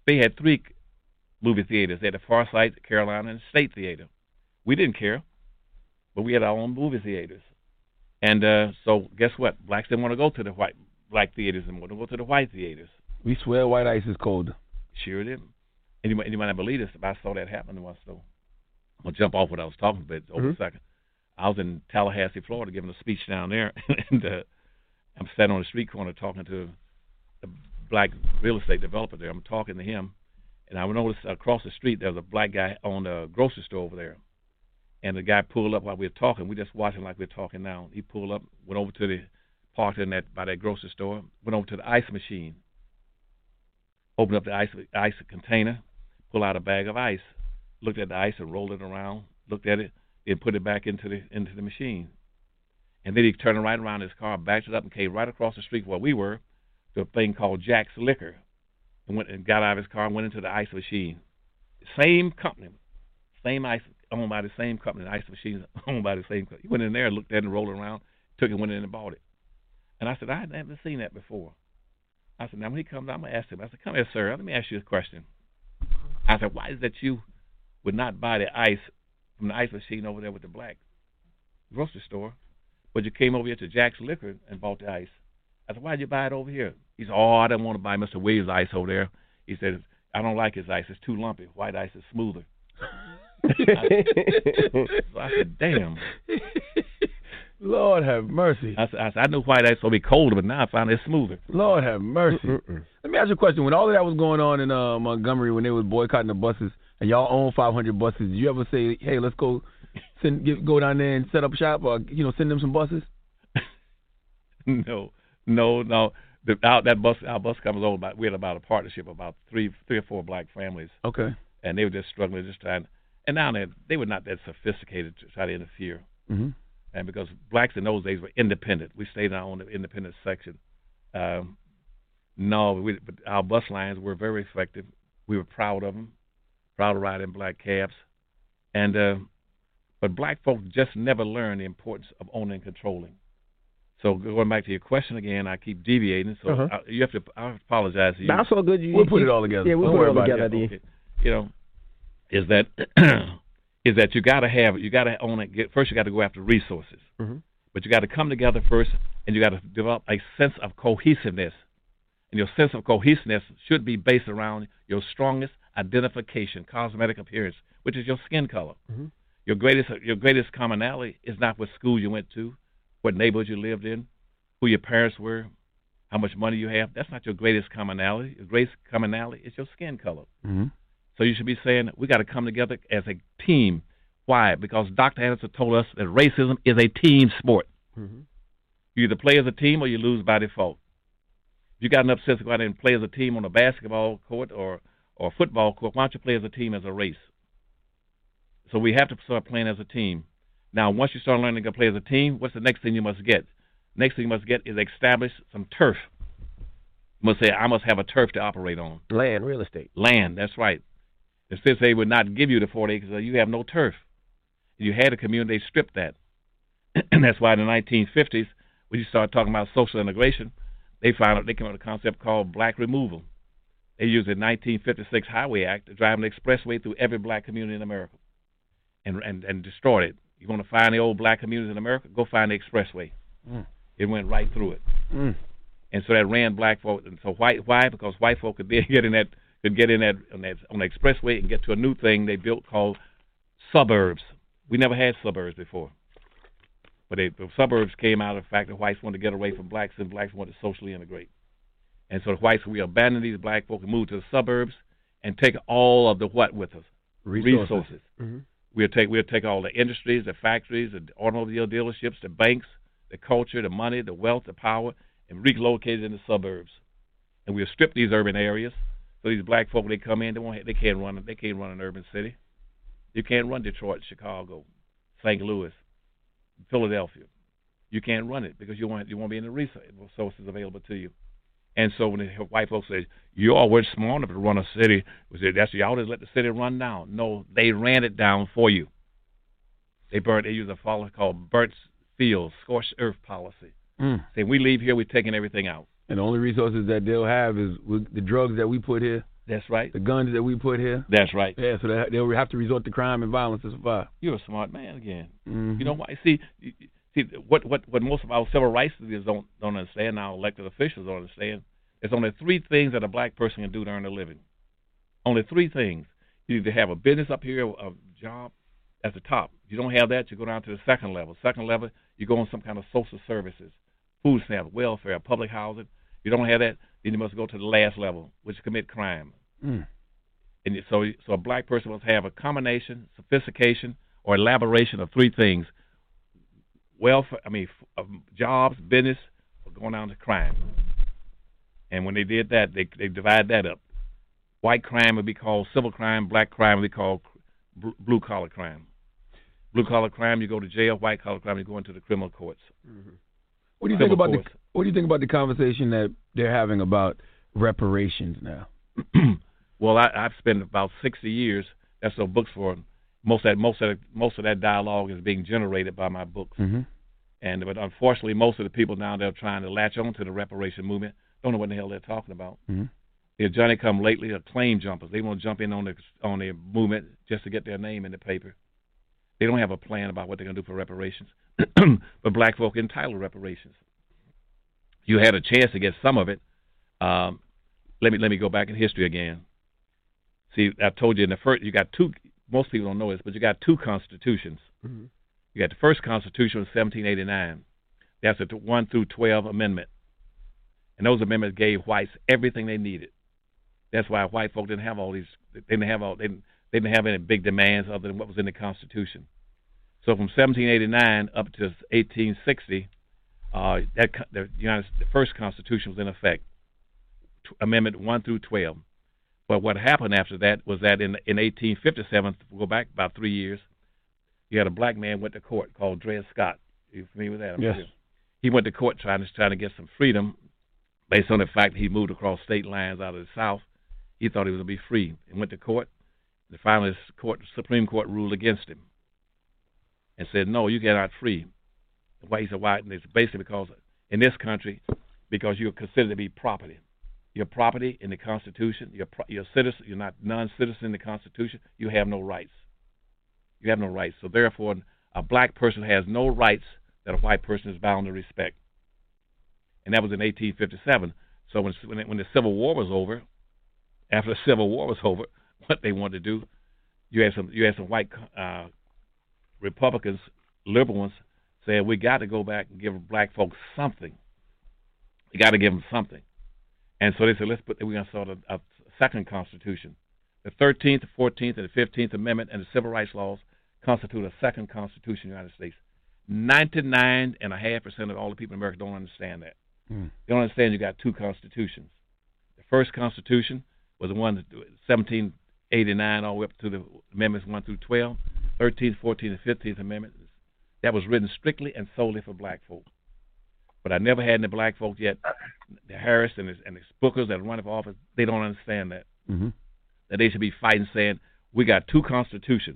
They had three movie theaters. They had the Farsight, the Carolina, and the State Theater. We didn't care, but we had our own movie theaters. And uh, so guess what? Blacks didn't want to go to the white black theaters and want to go to the white theaters. We swear white ice is colder. Sure did. And you might, you might not believe this, but I saw that happen once, though. I'm going to jump off what I was talking about over mm-hmm. a second. I was in Tallahassee, Florida, giving a speech down there, and uh, I'm standing on the street corner talking to the black real estate developer there. I'm talking to him, and I noticed across the street there was a black guy on a grocery store over there. And the guy pulled up while we were talking. We just watching like we're talking now. He pulled up, went over to the parked in that by that grocery store, went over to the ice machine, opened up the ice ice container, pulled out a bag of ice, looked at the ice and rolled it around, looked at it, and put it back into the into the machine. And then he turned right around his car, backed it up, and came right across the street where we were to a thing called Jack's Liquor, and went and got out of his car and went into the ice machine. Same company, same ice. Owned by the same company, the ice machines owned by the same company. He went in there, looked at it, and rolled it around, took it, went in and bought it. And I said, I had never seen that before. I said, now when he comes out, I'm going to ask him. I said, come here, sir, let me ask you a question. I said, why is it that you would not buy the ice from the ice machine over there with the black grocery store, but you came over here to Jack's Liquor and bought the ice? I said, why did you buy it over here? He said, oh, I didn't want to buy Mister Williams' ice over there. He said, I don't like his ice. It's too lumpy. White ice is smoother. I, so I said, damn. Lord have mercy. I said, I, said, I knew white ice would be colder, but now I found it smoother. Lord have mercy. Mm-mm. Let me ask you a question. When all of that was going on in uh, Montgomery, when they was boycotting the buses, and y'all own five hundred buses, did you ever say, hey, let's go send, get, go down there and set up shop, or you know, send them some buses? no, no, no. The, our, that bus, our bus comes over. About, we had about a partnership of about three, three or four black families. Okay. And they were just struggling, just trying. And down there, they were not that sophisticated to try to interfere. Mm-hmm. And because blacks in those days were independent, we stayed in our own independent section. Um, no, we, but our bus lines were very effective. We were proud of them, proud to ride in black cabs. And uh, but black folk just never learned the importance of owning and controlling. So going back to your question again, I keep deviating. So uh-huh. I, you have to. I apologize to you. That's all good. You, we'll put it all together. Yeah, we'll Don't put it all together. together. Okay. You know, is that is that you got to have you got to own it. Get, first, you got to go after resources, mm-hmm. but you got to come together first, and you got to develop a sense of cohesiveness. And your sense of cohesiveness should be based around your strongest identification, cosmetic appearance, which is your skin color. Mm-hmm. Your greatest your greatest commonality is not what school you went to, what neighborhood you lived in, who your parents were, how much money you have. That's not your greatest commonality. Your greatest commonality is your skin color. Mm-hmm. So you should be saying we got to come together as a team. Why? Because Doctor Anderson told us that racism is a team sport. Mm-hmm. You either play as a team or you lose by default. If you got enough sense to go out and play as a team on a basketball court or, or a football court, why don't you play as a team as a race? So we have to start playing as a team. Now, once you start learning to play as a team, what's the next thing you must get? Next thing you must get is establish some turf. You must say, I must have a turf to operate on. Land, real estate. Land, that's right. Since they would not give you the forty acres, you have no turf. You had a community, they stripped that. And that's why in the nineteen fifties, when you start talking about social integration, they found out they came up with a concept called black removal. They used the nineteen fifty-six Highway Act to drive an expressway through every black community in America and and, and destroyed it. You want to find the old black communities in America? Go find the expressway. Mm. It went right through it. Mm. And so that ran black folk. And so white, why? Because white folk could then get in that could get in that on, that on the expressway and get to a new thing they built called suburbs. We never had suburbs before. But they, the suburbs came out of the fact that whites wanted to get away from blacks and blacks wanted to socially integrate. And so the whites, we abandoned these black folk and moved to the suburbs and take all of the what with us? Resources. Resources. Mm-hmm. We'll take we'll take all the industries, the factories, the automobile dealerships, the banks, the culture, the money, the wealth, the power, and relocate it in the suburbs. And we'll strip these urban areas. So these black folk, they come in, they won't, they can't run, they can't run an urban city. You can't run Detroit, Chicago, Saint Louis, Philadelphia. You can't run it because you won't, you won't be in the resources available to you. And so when the white folks say, you all weren't smart enough to run a city, we say, that's y'all just let the city run down. No, they ran it down for you. They burned, they used a policy called burnt fields, scorched earth policy. Mm. Saying we leave here, we're taking everything out. And the only resources that they'll have is with the drugs that we put here. That's right. The guns that we put here. That's right. Yeah, so they, they'll have to resort to crime and violence to survive. You're a smart man again. Mm-hmm. You know why? See, see what what what most of our civil rights leaders don't don't understand, our elected officials don't understand. There's only three things that a black person can do to earn a living. Only three things. You either have a business up here, a job at the top. If you don't have that, you go down to the second level. Second level, you go on some kind of social services, food stamps, welfare, public housing. You don't have that, then you must go to the last level, which is commit crime. Mm. And so, so a black person must have a combination, sophistication, or elaboration of three things: welfare, I mean, f- jobs, business, or going down to crime. And when they did that, they they divide that up. White crime would be called civil crime. Black crime would be called b- blue collar crime. Blue collar crime, you go to jail. White collar crime, you go into the criminal courts. Mm-hmm. What do you think about the What do you think about the conversation that they're having about reparations now? Well, I, I've spent about sixty years. That's what books for. Most of that, most of that, most of that dialogue is being generated by my books. Mm-hmm. And but unfortunately, most of the people now that are trying to latch on to the reparation movement don't know what the hell they're talking about. Mm-hmm. They're Johnny come lately are claim jumpers. They want to jump in on the on the movement just to get their name in the paper. They don't have a plan about what they're going to do for reparations. But black folk entitled reparations. You had a chance to get some of it. Um, let me let me go back in history again. See, I told you in the first, you got two. Most people don't know this, but you got two constitutions. Mm-hmm. You got the first constitution of seventeen eighty-nine. That's a one through twelve amendment, and those amendments gave whites everything they needed. That's why white folk didn't have all these. They didn't have all. They didn't, they didn't have any big demands other than what was in the Constitution. So from seventeen eighty-nine up to eighteen sixty, uh, that the United the first Constitution was in effect, t- Amendment one through twelve. But what happened after that was that in in eighteen fifty-seven, go back about three years, you had a black man went to court called Dred Scott. Are you familiar with that? I'm yes. Sure. He went to court trying to trying to get some freedom, based on the fact that he moved across state lines out of the South. He thought he was going to be free and went to court. And finally, the court, Supreme Court ruled against him and said, no, you cannot free. Why? He said, why? And it's basically because in this country, because you're considered to be property. You're property in the Constitution. You're, pro- you're a citizen. You're not non-citizen in the Constitution. You have no rights. You have no rights. So therefore, a black person has no rights that a white person is bound to respect. And that was in eighteen fifty-seven. So when when, when the Civil War was over, after the Civil War was over, what they wanted to do, you had some you had some white uh, Republicans, liberal ones, saying we got to go back and give black folks something. We got to give them something. And so they said, let's put we're going to start a, a second constitution. The thirteenth, the fourteenth, and the fifteenth Amendment and the Civil Rights Laws constitute a second constitution of the United States. ninety-nine and a half percent of all the people in America don't understand that. Mm. They don't understand you got two constitutions. The first constitution was the one that seventeen eighty-nine all the way up to the amendments one through twelve, thirteenth, fourteenth, and fifteenth Amendment. That was written strictly and solely for black folk. But I never had any black folk yet. The Harris and the, and the Bookers that are running for office, they don't understand that. Mm-hmm. That they should be fighting saying, we got two constitutions.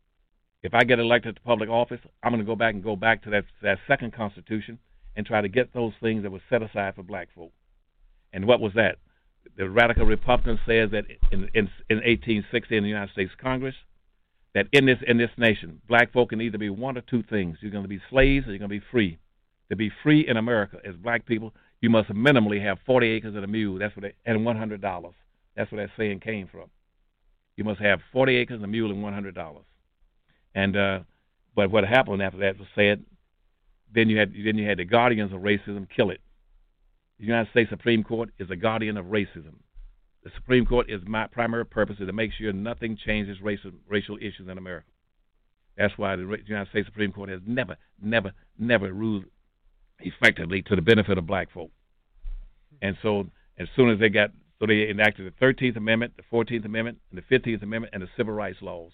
If I get elected to public office, I'm going to go back and go back to that, that second constitution and try to get those things that were set aside for black folk. And what was that? The radical Republican says that in, in, in eighteen sixty in the United States Congress, that in this in this nation, black folk can either be one or two things. You're going to be slaves or you're going to be free. To be free in America as black people, you must minimally have forty acres and a mule. That's what they, and one hundred dollars. That's where that saying came from. You must have forty acres and a mule and one hundred dollars. And uh, but what happened after that was said. Then you had then you had the guardians of racism kill it. The United States Supreme Court is a guardian of racism. The Supreme Court is my primary purpose is to make sure nothing changes racial racial issues in America. That's why the United States Supreme Court has never, never, never ruled effectively to the benefit of black folk. And so as soon as they got, so they enacted the thirteenth Amendment, the fourteenth Amendment, and the fifteenth Amendment, and the Civil Rights Laws.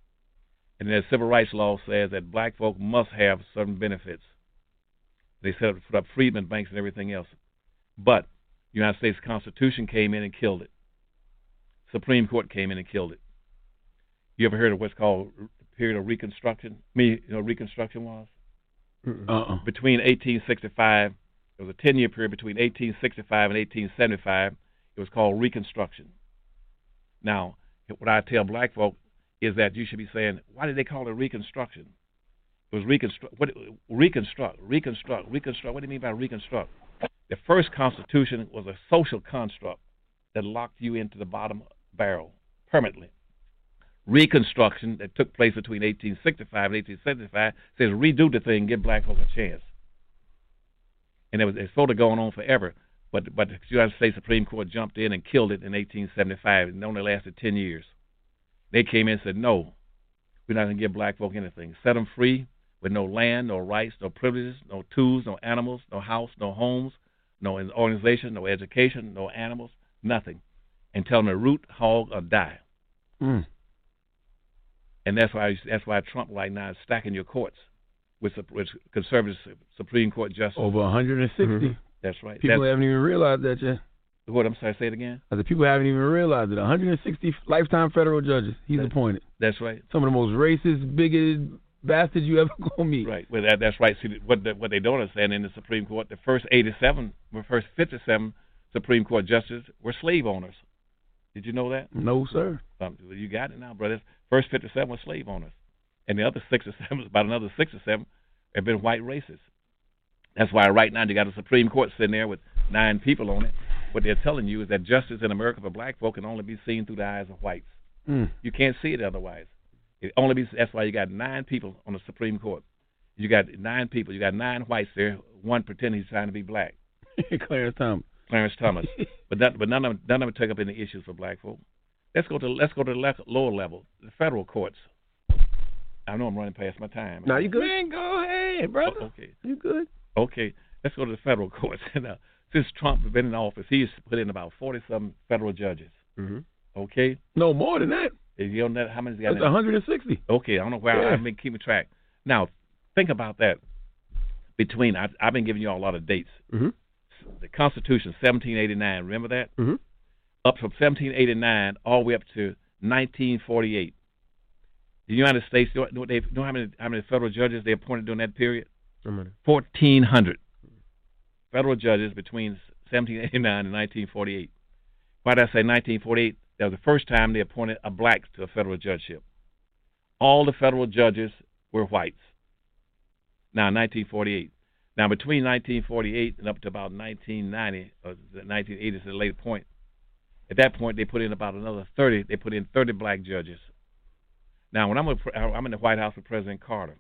And the Civil Rights Law says that black folk must have certain benefits. They set up, put up freedmen banks and everything else. But the United States Constitution came in and killed it. Supreme Court came in and killed it. You ever heard of what's called the period of Reconstruction? Me, you know what Reconstruction was? Uh-uh. Between eighteen sixty-five, it was a ten-year period between eighteen sixty-five and eighteen seventy-five. It was called Reconstruction. Now, what I tell black folk is that you should be saying, why did they call it Reconstruction? It was reconstruct, what, reconstruct, reconstruct, reconstruct. What do you mean by reconstruct? The first Constitution was a social construct that locked you into the bottom barrel permanently. Reconstruction that took place between eighteen sixty-five and eighteen seventy-five says redo the thing, give black folk a chance. And it was it's sort of going on forever. But but the United States Supreme Court jumped in and killed it in eighteen seventy-five. It only lasted ten years. They came in and said, no, we're not going to give black folk anything. Set them free with no land, no rights, no privileges, no tools, no animals, no house, no homes, no organization, no education, no animals, nothing. And tell them to root, hog, or die. Mm. And that's why that's why Trump right now is stacking your courts with, with conservative Supreme Court justice. Over one hundred sixty. Mm-hmm. That's right. People that's, haven't even realized that yet. What, I'm sorry, say it again? I said people haven't even realized it. one hundred sixty lifetime federal judges he's that, appointed. That's right. Some of the most racist, bigoted bastards you ever gonna meet. Right. Well, that, that's right. See, what the, what they don't understand in the Supreme Court, the first eighty-seven, the first fifty-seven Supreme Court justices were slave owners. Did you know that? No, sir. Um, you got it now, brother. First fifty-seven were slave owners, and the other sixty-seven, about another sixty-seven, have been white racists. That's why right now you got a Supreme Court sitting there with nine people on it. What they're telling you is that justice in America for black folk can only be seen through the eyes of whites. Mm. You can't see it otherwise. It only be, that's why you got nine people on the Supreme Court. You got nine people. You got nine whites there. One pretending he's trying to be black. Clarence Thomas. Clarence Thomas. but that, but none of them, none of them take up any issues for black folk. Let's go to let's go to the le- lower level, the federal courts. I know I'm running past my time. No, you good? Man, go ahead, brother. Oh, okay. You good? Okay. Let's go to the federal courts. now, since Trump has been in office, he's put in about forty-some federal judges. Mm-hmm. Okay. No, more than that. You know how many? That's one hundred sixty. Okay, I don't know where yeah. I've been keeping track. Now, think about that. Between I, I've been giving you all a lot of dates. Mm-hmm. The Constitution, seventeen eighty-nine. Remember that? Mm-hmm. Up from seventeen eighty-nine all the way up to nineteen forty-eight. The United States, you know, they, you know how many how many federal judges they appointed during that period? Fourteen hundred federal judges between seventeen eighty-nine and nineteen forty-eight. Why did I say nineteen forty-eight? That was the first time they appointed a black to a federal judgeship. All the federal judges were whites. Now, nineteen forty-eight. Now, between nineteen forty-eight and up to about nineteen ninety, or nineteen eighty is the late point, at that point, they put in about another thirty. They put in thirty black judges. Now, when I'm, a, I'm in the White House with President Carter,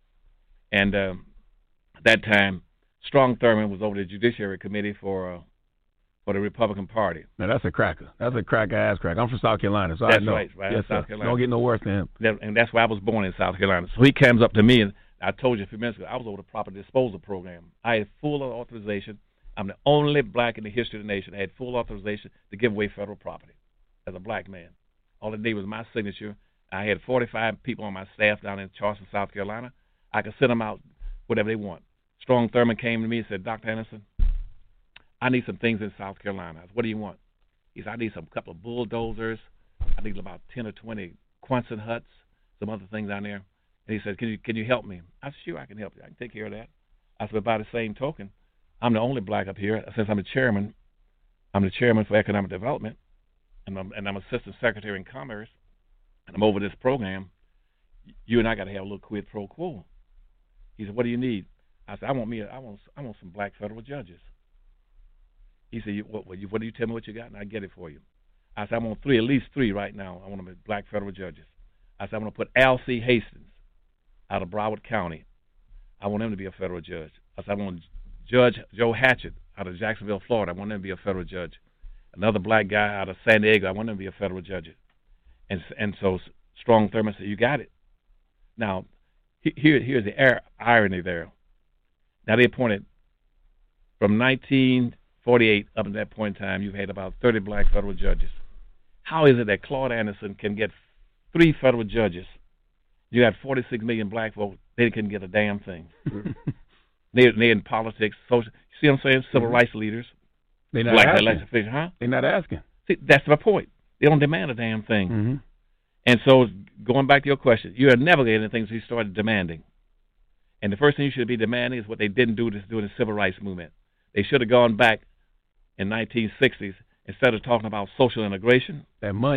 and um, at that time, Strom Thurmond was over the Judiciary Committee for uh, for the Republican Party. Now, that's a cracker. That's a cracker ass cracker. I'm from South Carolina, so that's I know. Right, right. Yes, South sir. Carolina. Don't get no worse than him. That, and that's why I was born in South Carolina. So he comes up to me, and I told you a few minutes ago, I was over the property disposal program. I had full authorization. I'm the only black in the history of the nation. I had full authorization to give away federal property as a black man. All it needed was my signature. I had forty-five people on my staff down in Charleston, South Carolina. I could send them out whatever they want. Strom Thurmond came to me and said, Doctor Anderson, I need some things in South Carolina. I said, what do you want? He said, I need some couple of bulldozers. I need about ten or twenty Quonset huts, some other things down there. And he said, can you can you help me? I said, sure, I can help you. I can take care of that. I said, but by the same token, I'm the only black up here. Since I'm the chairman, I'm the chairman for economic development, and I'm, and I'm assistant secretary in commerce, and I'm over this program. You and I got to have a little quid pro quo. He said, what do you need? I said, I want me, a, I want, I want some black federal judges. He said, you, what, what, you, what do you tell me what you got, and I get it for you. I said, I want three, at least three right now. I want them as black federal judges. I said, I want to put Al C. Hastings out of Broward County. I want him to be a federal judge. I said, I want Judge Joe Hatchett out of Jacksonville, Florida. I want him to be a federal judge. Another black guy out of San Diego. I want him to be a federal judge. And and so Strom Thurmond said, you got it. Now, here here's the air, irony there. Now, they appointed from nineteen forty-eight up to that point in time, you've had about thirty black federal judges. How is it that Claude Anderson can get three federal judges? You got forty-six million black folks, they couldn't get a damn thing. they, they're in politics, social, you see what I'm saying? Civil mm-hmm. rights leaders. They're not black asking. Elected officials, huh? They're not asking. See, that's my point. They don't demand a damn thing. Mm-hmm. And so, going back to your question, you are never getting anything until you started demanding. And the first thing you should be demanding is what they didn't do during the civil rights movement. They should have gone back in nineteen sixties, instead of talking about social integration. That money.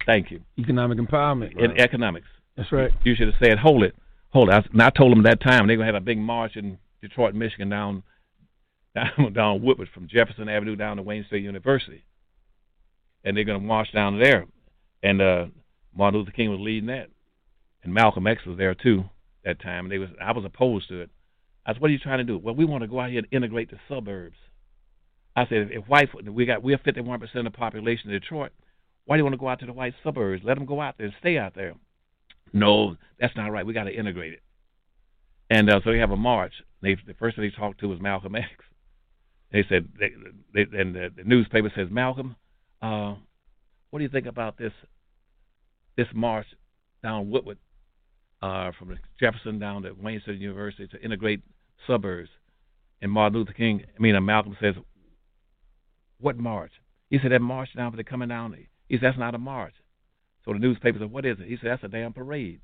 Thank you. Economic empowerment. In right. economics. That's right. You, you should have said, hold it, hold it. I, and I told them that time they're going to have a big march in Detroit, Michigan, down down, down Woodward from Jefferson Avenue down to Wayne State University. And they're going to march down there. And uh, Martin Luther King was leading that. And Malcolm X was there, too, that time. And they was I was opposed to it. I said, what are you trying to do? Well, we want to go out here and integrate the suburbs. I said, if white, we got, we're fifty-one percent of the population of Detroit. Why do you want to go out to the white suburbs? Let them go out there and stay out there. No, that's not right. We got to integrate it. And uh, so they have a march. They, the first thing they talked to was Malcolm X. They said, they, they, and the, the newspaper says, Malcolm, uh, what do you think about this this march down Woodward uh, from Jefferson down to Wayne State University to integrate suburbs? And Martin Luther King, I mean, uh, Malcolm says, what march? He said, that march down, but they're coming down. He said, that's not a march. So the newspaper said, what is it? He said, that's a damn parade.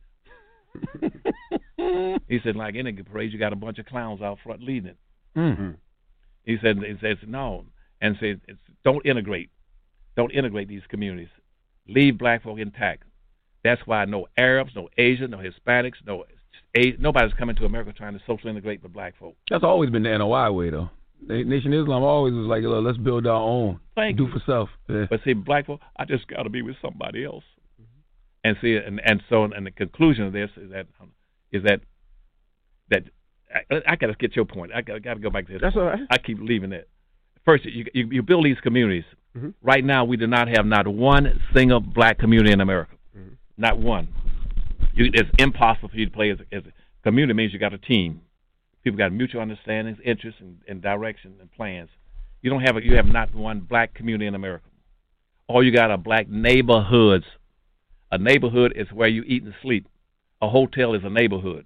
He said, like any parade, you got a bunch of clowns out front leading it. Mm-hmm. He said, he says, no. And said, it's, don't integrate. Don't integrate these communities. Leave black folk intact. That's why no Arabs, no Asians, no Hispanics, no nobody's coming to America trying to socially integrate with black folk. That's always been the N O I way, though. Nation of Islam always was like, let's build our own. Thank do you. for self. Yeah. But see, black folk, I just got to be with somebody else. Mm-hmm. And see, and, and so, and the conclusion of this is that is that that I, I got to get your point. I got to go back to this. That's all right. I keep leaving it. First, you, you, you build these communities. Mm-hmm. Right now, we do not have not one single black community in America. Mm-hmm. Not one. You, it's impossible for you to play as a, as a community. Means you got a team. People got mutual understandings, interests, and, and direction and plans. You don't have a, you have not one black community in America. All you got are black neighborhoods. A neighborhood is where you eat and sleep. A hotel is a neighborhood.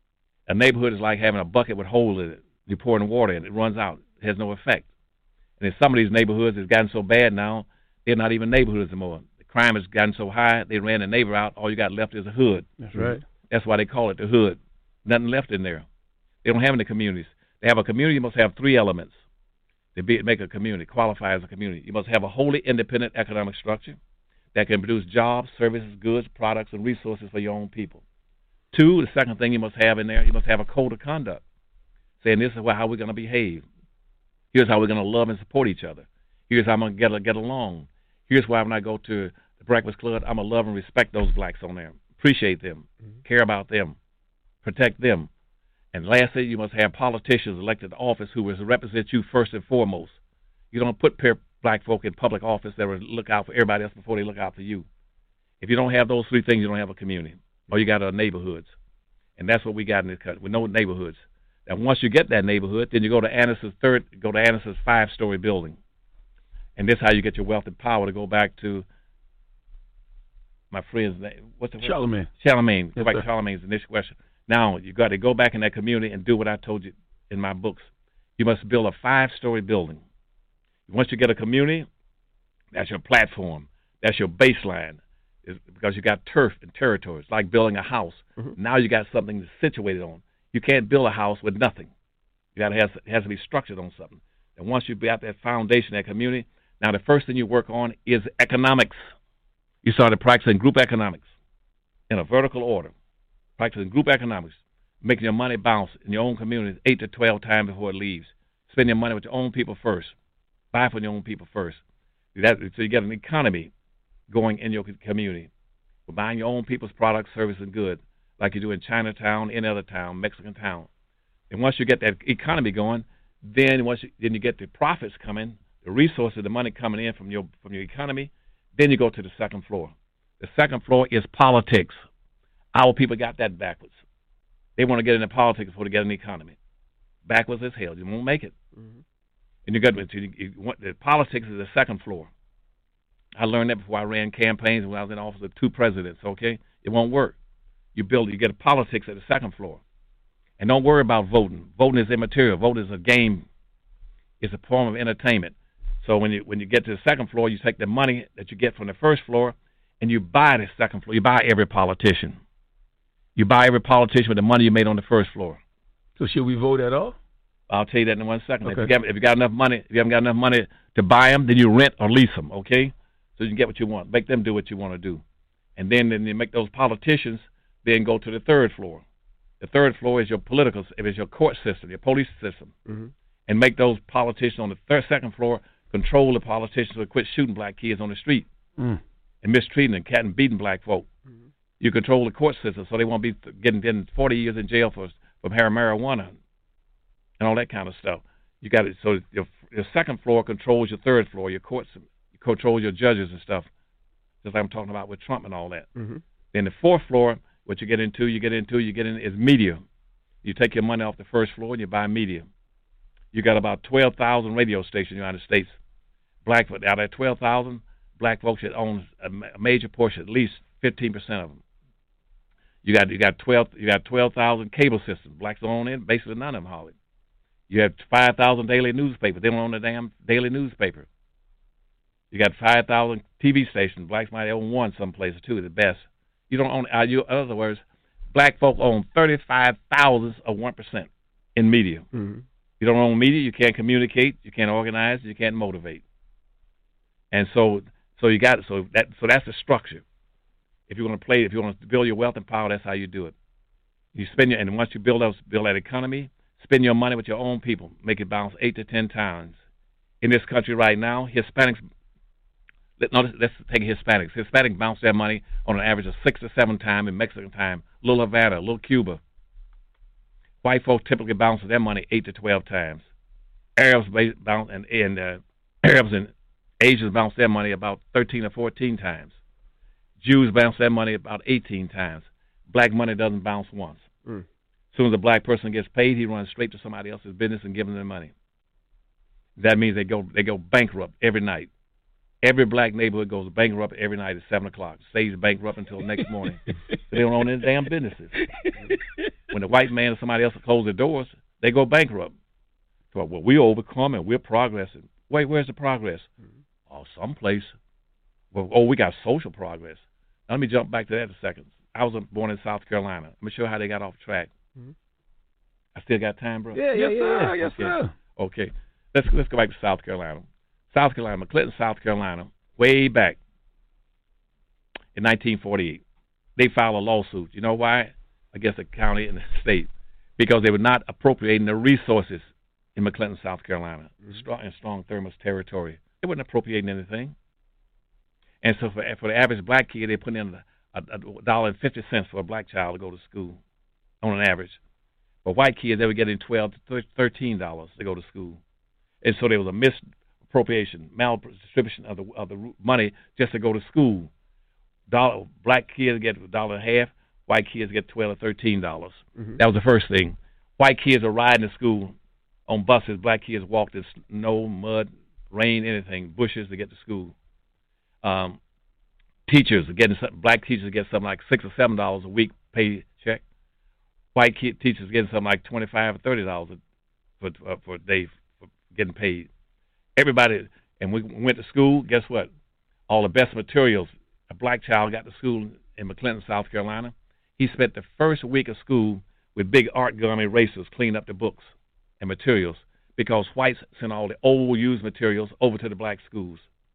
A neighborhood is like having a bucket with holes in it. You pour in water and it runs out. It has no effect. And in some of these neighborhoods, it's gotten so bad now, they're not even neighborhoods anymore. The crime has gotten so high, they ran a neighbor out. All you got left is a hood. That's right. That's why they call it the hood. Nothing left in there. They don't have any communities. They have a community, you must have three elements to be, make a community, qualify as a community. You must have a wholly independent economic structure that can produce jobs, services, goods, products, and resources for your own people. Two, the second thing you must have in there, you must have a code of conduct, saying this is how we're going to behave. Here's how we're going to love and support each other. Here's how I'm going to get, get along. Here's why when I go to the Breakfast Club, I'm going to love and respect those blacks on there, appreciate them, mm-hmm. care about them, protect them. And lastly, you must have politicians elected to office who will represent you first and foremost. You don't put black folk in public office that will look out for everybody else before they look out for you. If you don't have those three things, you don't have a community. All you got are neighborhoods. And that's what we got in this country, with no neighborhoods. And once you get that neighborhood, then you go to Annis's third, go to Annis's five-story building. And this is how you get your wealth and power to go back to my friend's name. What's the Charlemagne. Charlemagne. Go Yes, back sir. to Charlemagne's initial question. Now, you got to go back in that community and do what I told you in my books. You must build a five-story building. Once you get a community, that's your platform. That's your baseline. It's because you got turf and territory. It's like building a house. Mm-hmm. Now you got something to situate it on. You can't build a house with nothing. You got to have it has to be structured on something. And once you've got that foundation, that community, now the first thing you work on is economics. You started practicing group economics in a vertical order. Practicing group economics, making your money bounce in your own community eight to twelve times before it leaves. Spend your money with your own people first. Buy from your own people first. That, so you get an economy going in your community. By buying your own people's products, services, and goods, like you do in Chinatown, any other town, Mexican town. And once you get that economy going, then once you, then you get the profits coming, the resources, the money coming in from your from your economy. Then you go to the second floor. The second floor is politics. Our people got that backwards. They want to get into politics before they get in the economy. Backwards as hell. You won't make it. Mm-hmm. And you got you, you want, the politics is the second floor. I learned that before I ran campaigns when I was in office with two presidents. Okay, it won't work. You build, you get a politics at the second floor, and don't worry about voting. Voting is immaterial. Voting is a game. It's a form of entertainment. So when you when you get to the second floor, you take the money that you get from the first floor, and you buy the second floor. You buy every politician. You buy every politician with the money you made on the first floor. So should we vote at all? I'll tell you that in one second. Okay. If, you got, if you got enough money, if you haven't got enough money to buy them, then you rent or lease them, okay? so you can get what you want. Make them do what you want to do. And then, then you make those politicians then go to the third floor. The third floor is your political, it is your court system, your police system. Mm-hmm. And make those politicians on the third, second floor control the politicians who quit shooting black kids on the street mm. and mistreating and cat and beating black folk. Mm-hmm. You control the court system so they won't be getting, getting forty years in jail for for marijuana and all that kind of stuff. You got it. So your, your second floor controls your third floor, your courts, you control your judges and stuff, just like I'm talking about with Trump and all that. Mm-hmm. Then the fourth floor, what you get into, you get into, you get in is media. You take your money off the first floor and you buy media. You got about twelve thousand radio stations in the United States. Black out of that twelve thousand, black folks that own a major portion, at least fifteen percent of them. You got you got twelve you got twelve thousand cable systems. Blacks don't own it. Basically, none of them hardly. You have five thousand daily newspapers. They don't own a damn daily newspaper. You got five thousand T V stations. Blacks might own one some places too, the best. You don't own. Uh, you, in other words, black folk own thirty-five thousandths of one percent in media. Mm-hmm. You don't own media, you can't communicate, you can't organize, you can't motivate. And so, so you got so that so that's the structure. If you want to play, if you want to build your wealth and power, that's how you do it. You spend your and once you build up, build that economy, spend your money with your own people, make it bounce eight to ten times. In this country right now, Hispanics. Let, no, let's take Hispanics. Hispanics bounce their money on an average of six to seven times in Mexican time. Little Havana, little Cuba. White folks typically bounce their money eight to twelve times. Arabs bounce and, and uh, Arabs and Asians bounce their money about thirteen or fourteen times. Jews bounce their money about eighteen times. Black money doesn't bounce once. Mm. As soon as a black person gets paid, he runs straight to somebody else's business and gives them their money. That means they go they go bankrupt every night. Every black neighborhood goes bankrupt every night at seven o'clock. Stays bankrupt until next morning. They don't own any damn businesses. When the white man or somebody else closes their doors, they go bankrupt. So, well, we overcome and we're progressing. Wait, where's the progress? Mm-hmm. Oh, someplace. Well, oh, we got social progress. Now, let me jump back to that a second. I was born in South Carolina. Let me show you how they got off track. Mm-hmm. I still got time, bro? Yeah, yeah, yes, yeah. Sir. Yes, okay. sir. Okay. Let's let's go back to South Carolina. South Carolina, McClinton, South Carolina, way back in nineteen forty-eight. They filed a lawsuit. You know why? Against the county and the state. Because they were not appropriating the resources in McClinton, South Carolina, mm-hmm. strong, in strong thermos territory. They weren't appropriating anything. And so for, for the average black kid, they put in a, a dollar and fifty cents for a black child to go to school on an average. For white kids, they were getting twelve to thirteen dollars to go to school. And so there was a misappropriation, maldistribution of the of the money just to go to school. Dollar, black kids get a dollar and a half, white kids get twelve or thirteen dollars. Mm-hmm. That was the first thing. White kids are riding to school on buses. Black kids walked in snow, mud, rain, anything, bushes to get to school. Um, teachers are getting black teachers get something like six or seven dollars a week paycheck. White kid teachers getting something like twenty five or thirty dollars for uh, for a day for getting paid. Everybody, and we went to school. Guess what? All the best materials. A black child got to school in McClinton, South Carolina. He spent the first week of school with big art gum erasers cleaning up the books and materials because whites sent all the old used materials over to the black schools.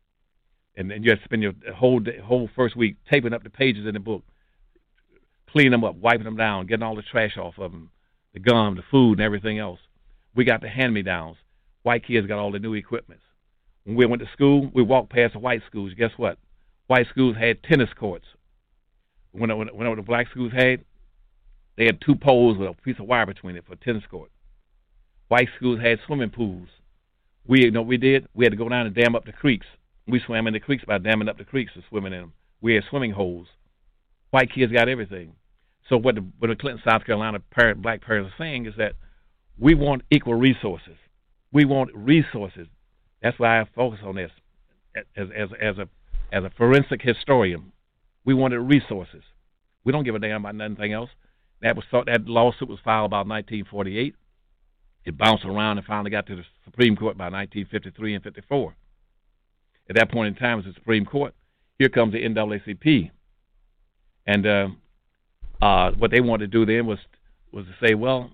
And then you have to spend your whole day, whole first week taping up the pages in the book, cleaning them up, wiping them down, getting all the trash off of them, the gum, the food, and everything else. We got the hand-me-downs. White kids got all the new equipment. When we went to school, we walked past the white schools. Guess what? White schools had tennis courts. When, when, when the black schools had, they had two poles with a piece of wire between it for a tennis court. White schools had swimming pools. We, you know what we did? We had to go down and dam up the creeks. We swam in the creeks by damming up the creeks and swimming in them. We had swimming holes. White kids got everything. So what the, what the Clinton, South Carolina parent, black parents are saying is that we want equal resources. We want resources. That's why I focus on this as as as a as a forensic historian. We wanted resources. We don't give a damn about nothing else. That was that lawsuit was filed about nineteen forty-eight. It bounced around and finally got to the Supreme Court by nineteen fifty-three and fifty-four. At that point in time, it was the Supreme Court. Here comes the N double A C P, and uh, uh, what they wanted to do then was was to say, well,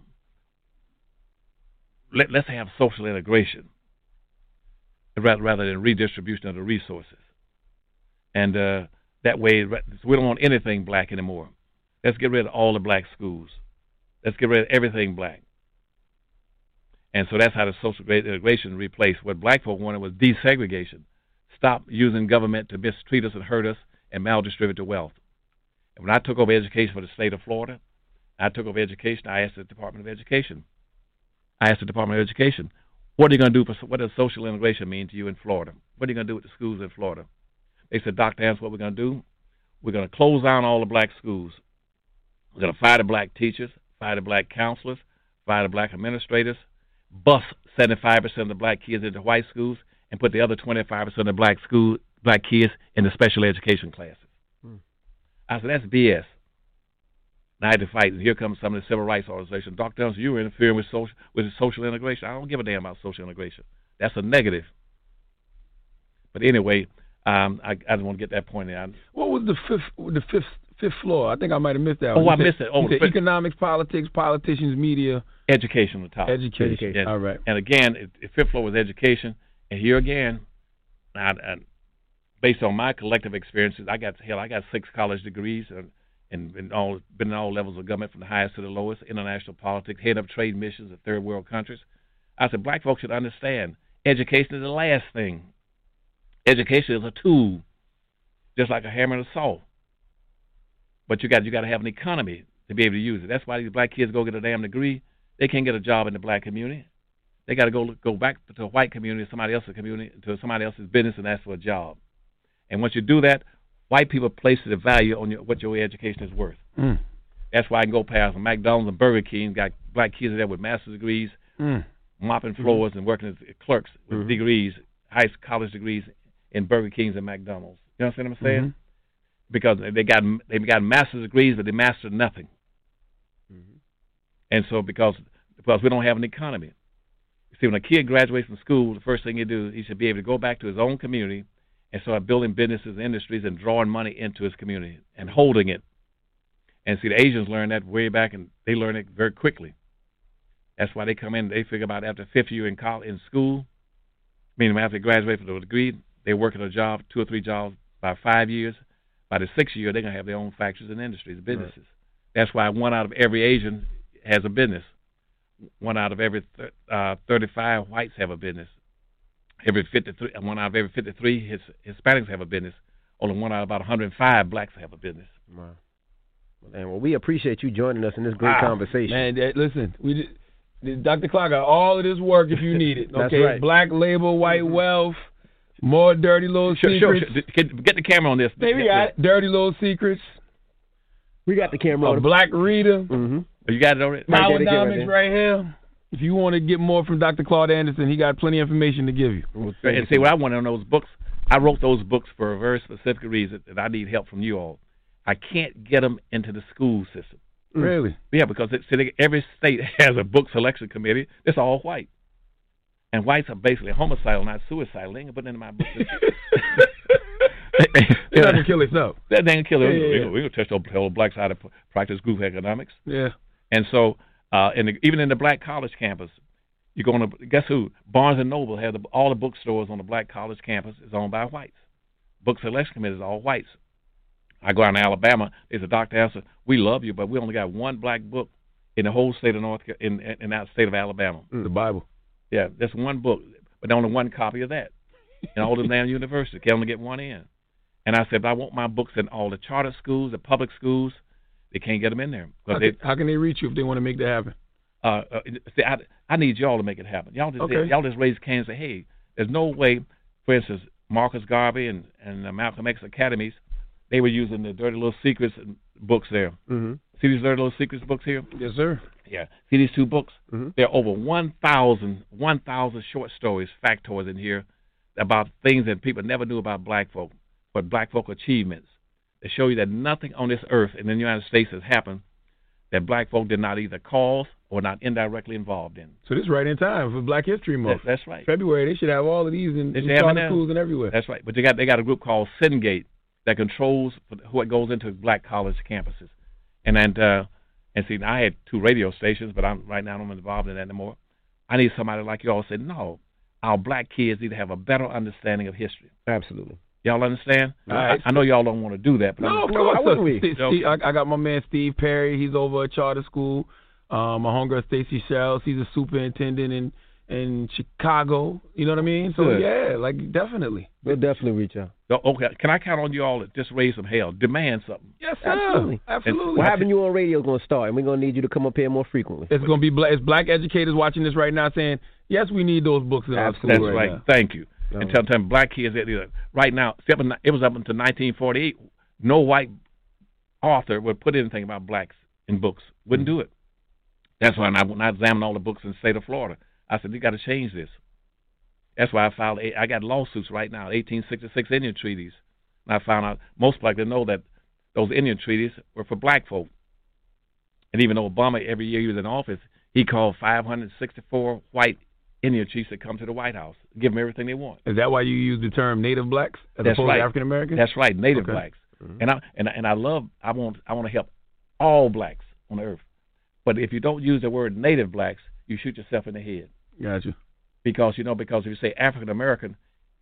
let, let's have social integration rather, rather than redistribution of the resources. And uh, that way, we don't want anything black anymore. Let's get rid of all the black schools. Let's get rid of everything black. And so that's how the social integration replaced. What black folk wanted was desegregation. Stop using government to mistreat us and hurt us and maldistribute the wealth. And when I took over education for the state of Florida, I took over education, I asked the Department of Education. I asked the Department of Education, what are you going to do for, what does social integration mean to you in Florida? What are you going to do with the schools in Florida? They said, Doctor Anderson, what we're going to do, we're going to close down all the black schools. We're going to fire the black teachers, fire the black counselors, fire the black administrators, bus seventy-five percent of the black kids into white schools, and put the other twenty-five percent of the black school black kids in the special education classes. Hmm. I said, that's B S. And I had to fight, and here comes some of the civil rights organizations. Doctor Anderson, you were interfering with social with social integration. I don't give a damn about social integration. That's a negative. But anyway, um, I, I didn't want to get that point in. What was the fifth the fifth fifth floor? I think I might have missed that. Oh, one. I said, missed it. Oh, said economics, politics, politicians, media, education. On the top. Education. education. And, all right. And again, it, it fifth floor was education. And here again, I, I, based on my collective experiences, I got hell. I got six college degrees and. And been, all, been in all levels of government, from the highest to the lowest, international politics, head of trade missions of third world countries. I said, black folks should understand education is the last thing. Education is a tool, just like a hammer and a saw. But you got you got to have an economy to be able to use it. That's why these black kids go get a damn degree. They can't get a job in the black community. They got to go go back to a white community, somebody else's community, to somebody else's business, and ask for a job. And once you do that, white people place the value on your, what your education is worth. Mm. That's why I can go past McDonald's and Burger King, got black kids there with master's degrees, mm. mopping floors mm-hmm. and working as clerks with mm-hmm. degrees, high college degrees in Burger Kings and McDonald's. You understand what I'm saying? Mm-hmm. Because they got they got master's degrees, but they mastered nothing. Mm-hmm. And so because because we don't have an economy. You see, when a kid graduates from school, the first thing you do, he should be able to go back to his own community and start building businesses and industries and drawing money into his community and holding it. And see, the Asians learn that way back, and they learn it very quickly. That's why they come in, they figure about after fifth year in college, in school, meaning after they graduate from the degree, they work at a job, two or three jobs, by five years. By the sixth year, they're going to have their own factories and industries, businesses. Right. That's why one out of every Asian has a business. One out of every th- uh, thirty-five whites have a business. Every fifty-three, one out of every fifty-three his, Hispanics have a business. Only one out of about one hundred five blacks have a business. Wow. And well, we appreciate you joining us in this great wow. conversation. Man, that, listen, we did, Doctor Clark got all of this work if you need it. That's okay, right. Black Label, White Wealth, more Dirty Little sure, Secrets. Sure, sure. Get the camera on this. Hey, we got it. Dirty Little Secrets. We got the camera on. A Black Reader. Mm-hmm. Oh, you got it already? Powernomics right here. If you want to get more from Doctor Claude Anderson, he got plenty of information to give you. Well, and see, what I want on those books, I wrote those books for a very specific reason, that I need help from you all. I can't get them into the school system. Really? Yeah, because it, see, every state has a book selection committee. It's all white. And whites are basically homicidal, not suicidal. They ain't putting into my book. They're not going to kill itself. They're not going to kill it. Yeah, yeah, yeah. We're going to touch the whole black side of practice group economics. Yeah. And so, uh, in the, even in the black college campus, you're going to, guess who? Barnes and Noble have the, all the bookstores on the black college campus is owned by whites. Book selection committee is all whites. I go out to Alabama. There's a Doctor Anderson. We love you, but we only got one black book in the whole state of North in in that state of Alabama. The Bible. Yeah, that's one book, but only one copy of that. And all the damn universities can only get one in. And I said, but I want my books in all the charter schools, the public schools. They can't get them in there. How, they, can, how can they reach you if they want to make that happen? Uh, uh, see, I, I need y'all to make it happen. Y'all just okay. y'all just raise cans and say, hey, there's no way. For instance, Marcus Garvey and and uh, Malcolm X academies, they were using the Dirty Little Secrets books there. Mm-hmm. See these Dirty Little Secrets books here? Yes, sir. Yeah. See these two books? Mm-hmm. There are over one thousand short stories, factoids in here about things that people never knew about black folk, but black folk achievements. They show you that nothing on this earth in the United States has happened that black folk did not either cause or not indirectly involved in. So this is right in time for Black History Month. That's, that's right. February, they should have all of these in, in charter schools and everywhere. That's right. But they got they got a group called Syngate that controls what goes into black college campuses. And and uh, and see, I had two radio stations, but I'm right now I'm involved in that anymore. I need somebody like you all to say, no, our black kids need to have a better understanding of history. Absolutely. Y'all understand? Right. I, I know y'all don't want to do that, but no, I'm, no, why wouldn't we? Steve, okay. I, I got my man Steve Perry. He's over at charter school. Um, my homegirl Stacey Shells. He's a superintendent in in Chicago. You know what I mean? So Good. yeah, like definitely. We'll definitely reach out. Okay, can I count on you all to just raise some hell, demand something? Yes, sir. Absolutely. Absolutely. Well, having you on radio is going to start, and we're going to need you to come up here more frequently. It's going to be black, it's black educators watching this right now saying, yes, we need those books in our school. That's right. right. Now. Thank you. No. And tell them black kids that uh, right now, it was up until nineteen forty-eight, no white author would put anything about blacks in books. Wouldn't do it. That's why when I, when I examined all the books in the state of Florida, I said, you got to change this. That's why I filed, I got lawsuits right now, eighteen sixty-six Indian treaties. And I found out most black didn't know that those Indian treaties were for black folk. And even though Obama, every year he was in office, he called five hundred sixty-four white Indian chiefs that come to the White House, give them everything they want. Is that why you use the term Native blacks as That's opposed right. to African Americans? That's right, Native okay. blacks. Mm-hmm. And I and I, and I love I want I want to help all blacks on the earth. But if you don't use the word Native blacks, you shoot yourself in the head. Gotcha. Because you know, because if you say African American,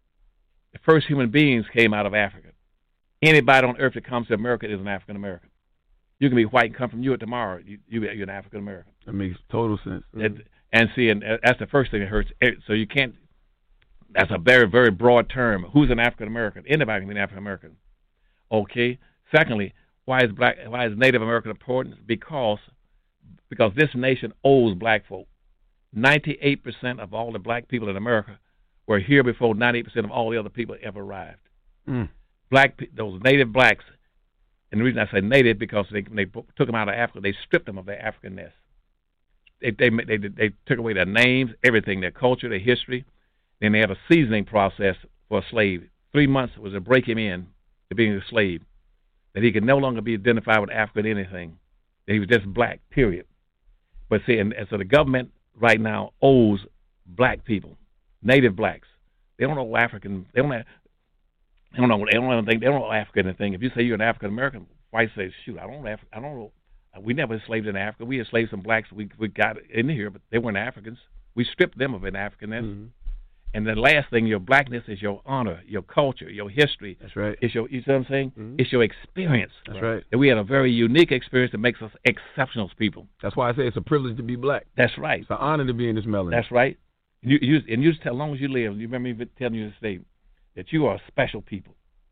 the first human beings came out of Africa. Anybody on earth that comes to America is an African American. You can be white and come from Europe tomorrow. You, you you're an African American. That makes total sense. Mm-hmm. And see, and that's the first thing that hurts. So you can't. That's a very, very broad term. Who's an African American? Anybody can be an African American. Okay. Secondly, why is black? Why is Native American important? Because because this nation owes black folk. Ninety-eight percent of all the black people in America were here before ninety-eight percent of all the other people ever arrived. Mm. Black, those native blacks, and the reason I say native because they they took them out of Africa. They stripped them of their Africanness. They, they they they took away their names, everything, their culture, their history. Then they had a seasoning process for a slave. Three months was to break him in to being a slave, that he could no longer be identified with African anything. That he was just black, period. But see, and, and so the government right now owes black people, native blacks. They don't know African. They don't. Have, they don't know. They don't know anything. They don't know African anything. If you say you're an African American, whites say, "Shoot, I don't know. Af- I don't know." We never enslaved in Africa. We enslaved some blacks. We we got in here, but they weren't Africans. We stripped them of an Africanness. Mm-hmm. And the last thing, your blackness is your honor, your culture, your history. That's right. It's your, you see what I'm saying? Mm-hmm. It's your experience. That's right. And we had a very unique experience that makes us exceptional people. That's why I say it's a privilege to be black. That's right. It's an honor to be in this melanin. That's right. You, you, and you just tell, as long as you live, you remember me telling you to say that you are special people.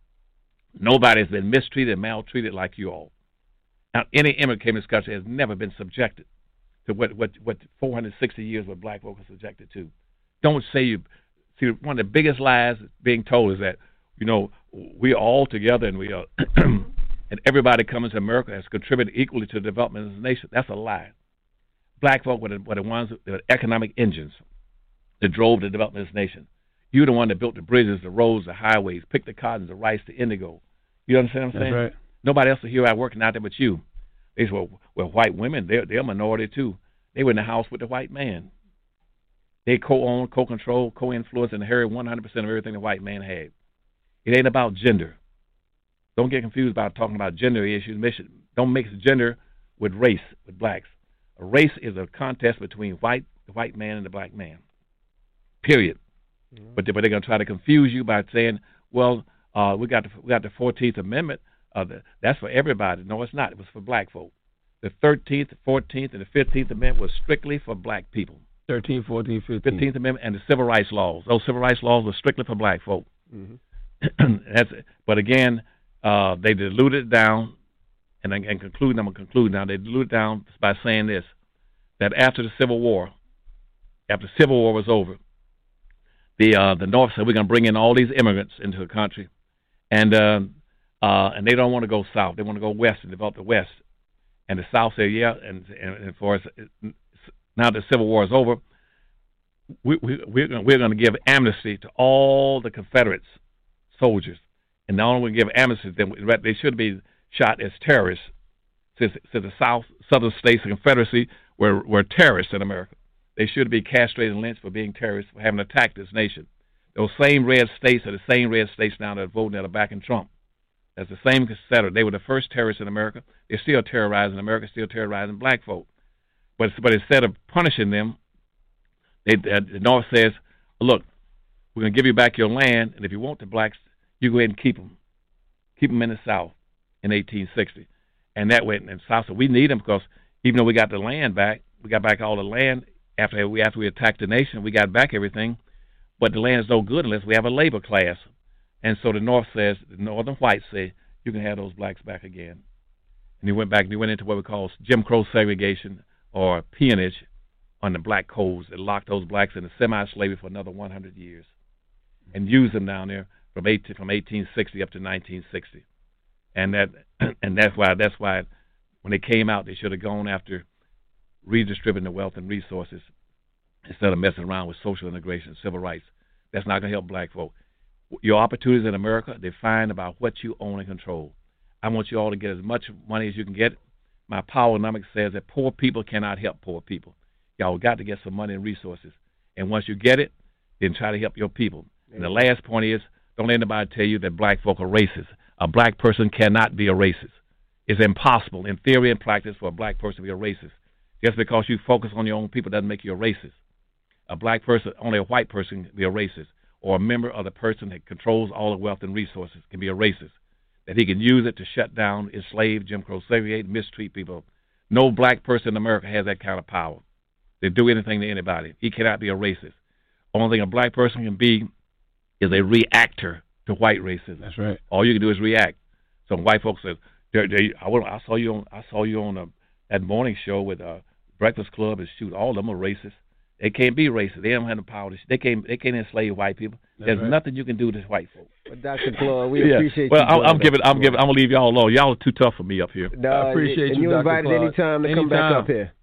Nobody's been mistreated, maltreated like you all. Now, any immigrant came to this country has never been subjected to what, what, what four hundred sixty years what black folk are subjected to. Don't say you. See, one of the biggest lies being told is that, you know, we are all together and we are, and everybody coming to America has contributed equally to the development of this nation. That's a lie. Black folk were the, were the ones, the economic engines that drove the development of this nation. You're the one that built the bridges, the roads, the highways, picked the cottons, the rice, the indigo. You understand what I'm saying? That's right. Nobody else here out working out there but you. They said, well, well white women, they're, they're a minority too. They were in the house with the white man. They co-own, co-control, co-influence, and inherit one hundred percent of everything the white man had. It ain't about gender. Don't get confused about talking about gender issues. Don't mix gender with race, with blacks. A race is a contest between white, the white man and the black man. Period. Mm-hmm. But, they, but they're going to try to confuse you by saying, well, uh, we got the, we got the fourteenth Amendment. Uh, the, that's for everybody. No, it's not. It was for black folk. The thirteenth, fourteenth, and the fifteenth Amendment was strictly for black people. thirteen, fourteen, fifteen. fifteenth Amendment and the Civil Rights Laws. Those Civil Rights Laws were strictly for black folk. Mm-hmm. That's, but again, uh, they diluted it down, and, and conclude, I'm going to conclude now, they diluted it down by saying this, that after the Civil War, after the Civil War was over, the uh, the North said, we're going to bring in all these immigrants into the country, and uh, uh, and they don't want to go south. They want to go west and develop the West. And the South said, yeah, and, and, and for us, now the Civil War is over, we, we, we're going we're to give amnesty to all the Confederate soldiers. And not only we give amnesty, then they should be shot as terrorists, since, since the South, southern states, the Confederacy, were, were terrorists in America. They should be castrated and lynched for being terrorists, for having attacked this nation. Those same red states are the same red states now that are voting that are backing Trump. That's the same Confederate. They were the first terrorists in America. They're still terrorizing America, still terrorizing black folk. But but instead of punishing them, they, uh, the North says, look, we're going to give you back your land, and if you want the blacks, you go ahead and keep them, keep them in the South in eighteen sixty, and that went in the South. So we need them because even though we got the land back, we got back all the land after we after we attacked the nation, we got back everything, but the land is no good unless we have a labor class. And so the North says, the Northern whites say, you can have those blacks back again. And he went back and he went into what we call Jim Crow segregation or peonage on the black codes that locked those blacks into semi-slavery for another one hundred years and used them down there from eighteen, from eighteen sixty up to nineteen sixty. And that and that's why that's why when they came out, they should have gone after redistributing the wealth and resources instead of messing around with social integration and civil rights. That's not going to help black folk. Your opportunities in America, define about what you own and control. I want you all to get as much money as you can get. My Powernomics says that poor people cannot help poor people. Y'all got to get some money and resources. And once you get it, then try to help your people. And the last point is, don't let anybody tell you that black folk are racist. A black person cannot be a racist. It's impossible in theory and practice for a black person to be a racist. Just because you focus on your own people doesn't make you a racist. A black person, only a white person can be a racist, or a member of the person that controls all the wealth and resources can be a racist. That he can use it to shut down, enslave, Jim Crow, segregate, mistreat people. No black person in America has that kind of power to do anything to anybody. He cannot be a racist. Only thing a black person can be is a reactor to white racism. That's right. All you can do is react. So white folks say, they, they, I, I saw you on, I saw you on a, that morning show with uh, Breakfast Club, and shoot, all of them are racist. They can't be racist. They don't have the power. To, they can't. They can't enslave white people. That's There's right. nothing you can do to white folks. Well, Doctor Claude, we yeah. appreciate well, you. Well, I'm, I'm giving. I'm giving. I'm gonna leave y'all alone. Y'all are too tough for me up here. No, I appreciate and you, you Doctor invited Claude. anytime to anytime. come back up here.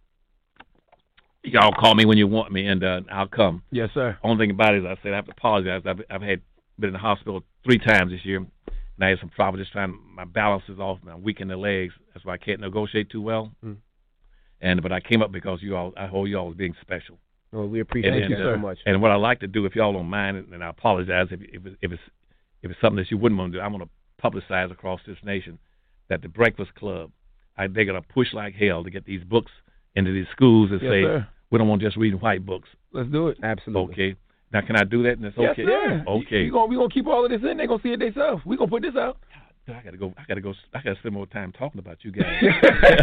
Y'all call me when you want me, and uh, I'll come. Yes, sir. Only thing about it is, I said I have to apologize. I've, I've had been in the hospital three times this year, and I had some trouble just trying. My balance is off. I'm weak in the legs. That's why I can't negotiate too well. Mm. And but I came up because you all. I hold you all as being special. Well, we appreciate and, you and, so much. And what I like to do, if y'all don't mind, and I apologize if, if, if it's if it's something that you wouldn't want to do, I'm going to publicize across this nation that the Breakfast Club, I, they're going to push like hell to get these books into these schools and yes, say, sir. we don't want just reading white books. Let's do it. Absolutely. Okay. Now, can I do that? And it's yes, okay. Sir. Okay. We're going we gonna keep all of this in. They're going to see it themselves. We're going to put this out. I gotta go. I gotta go. I gotta spend more time talking about you guys.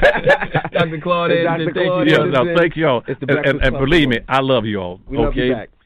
Doctor Claude, Doctor Claude, yeah, no, thank you all. It's the and, and, and believe me, I love you all. We okay? love you back.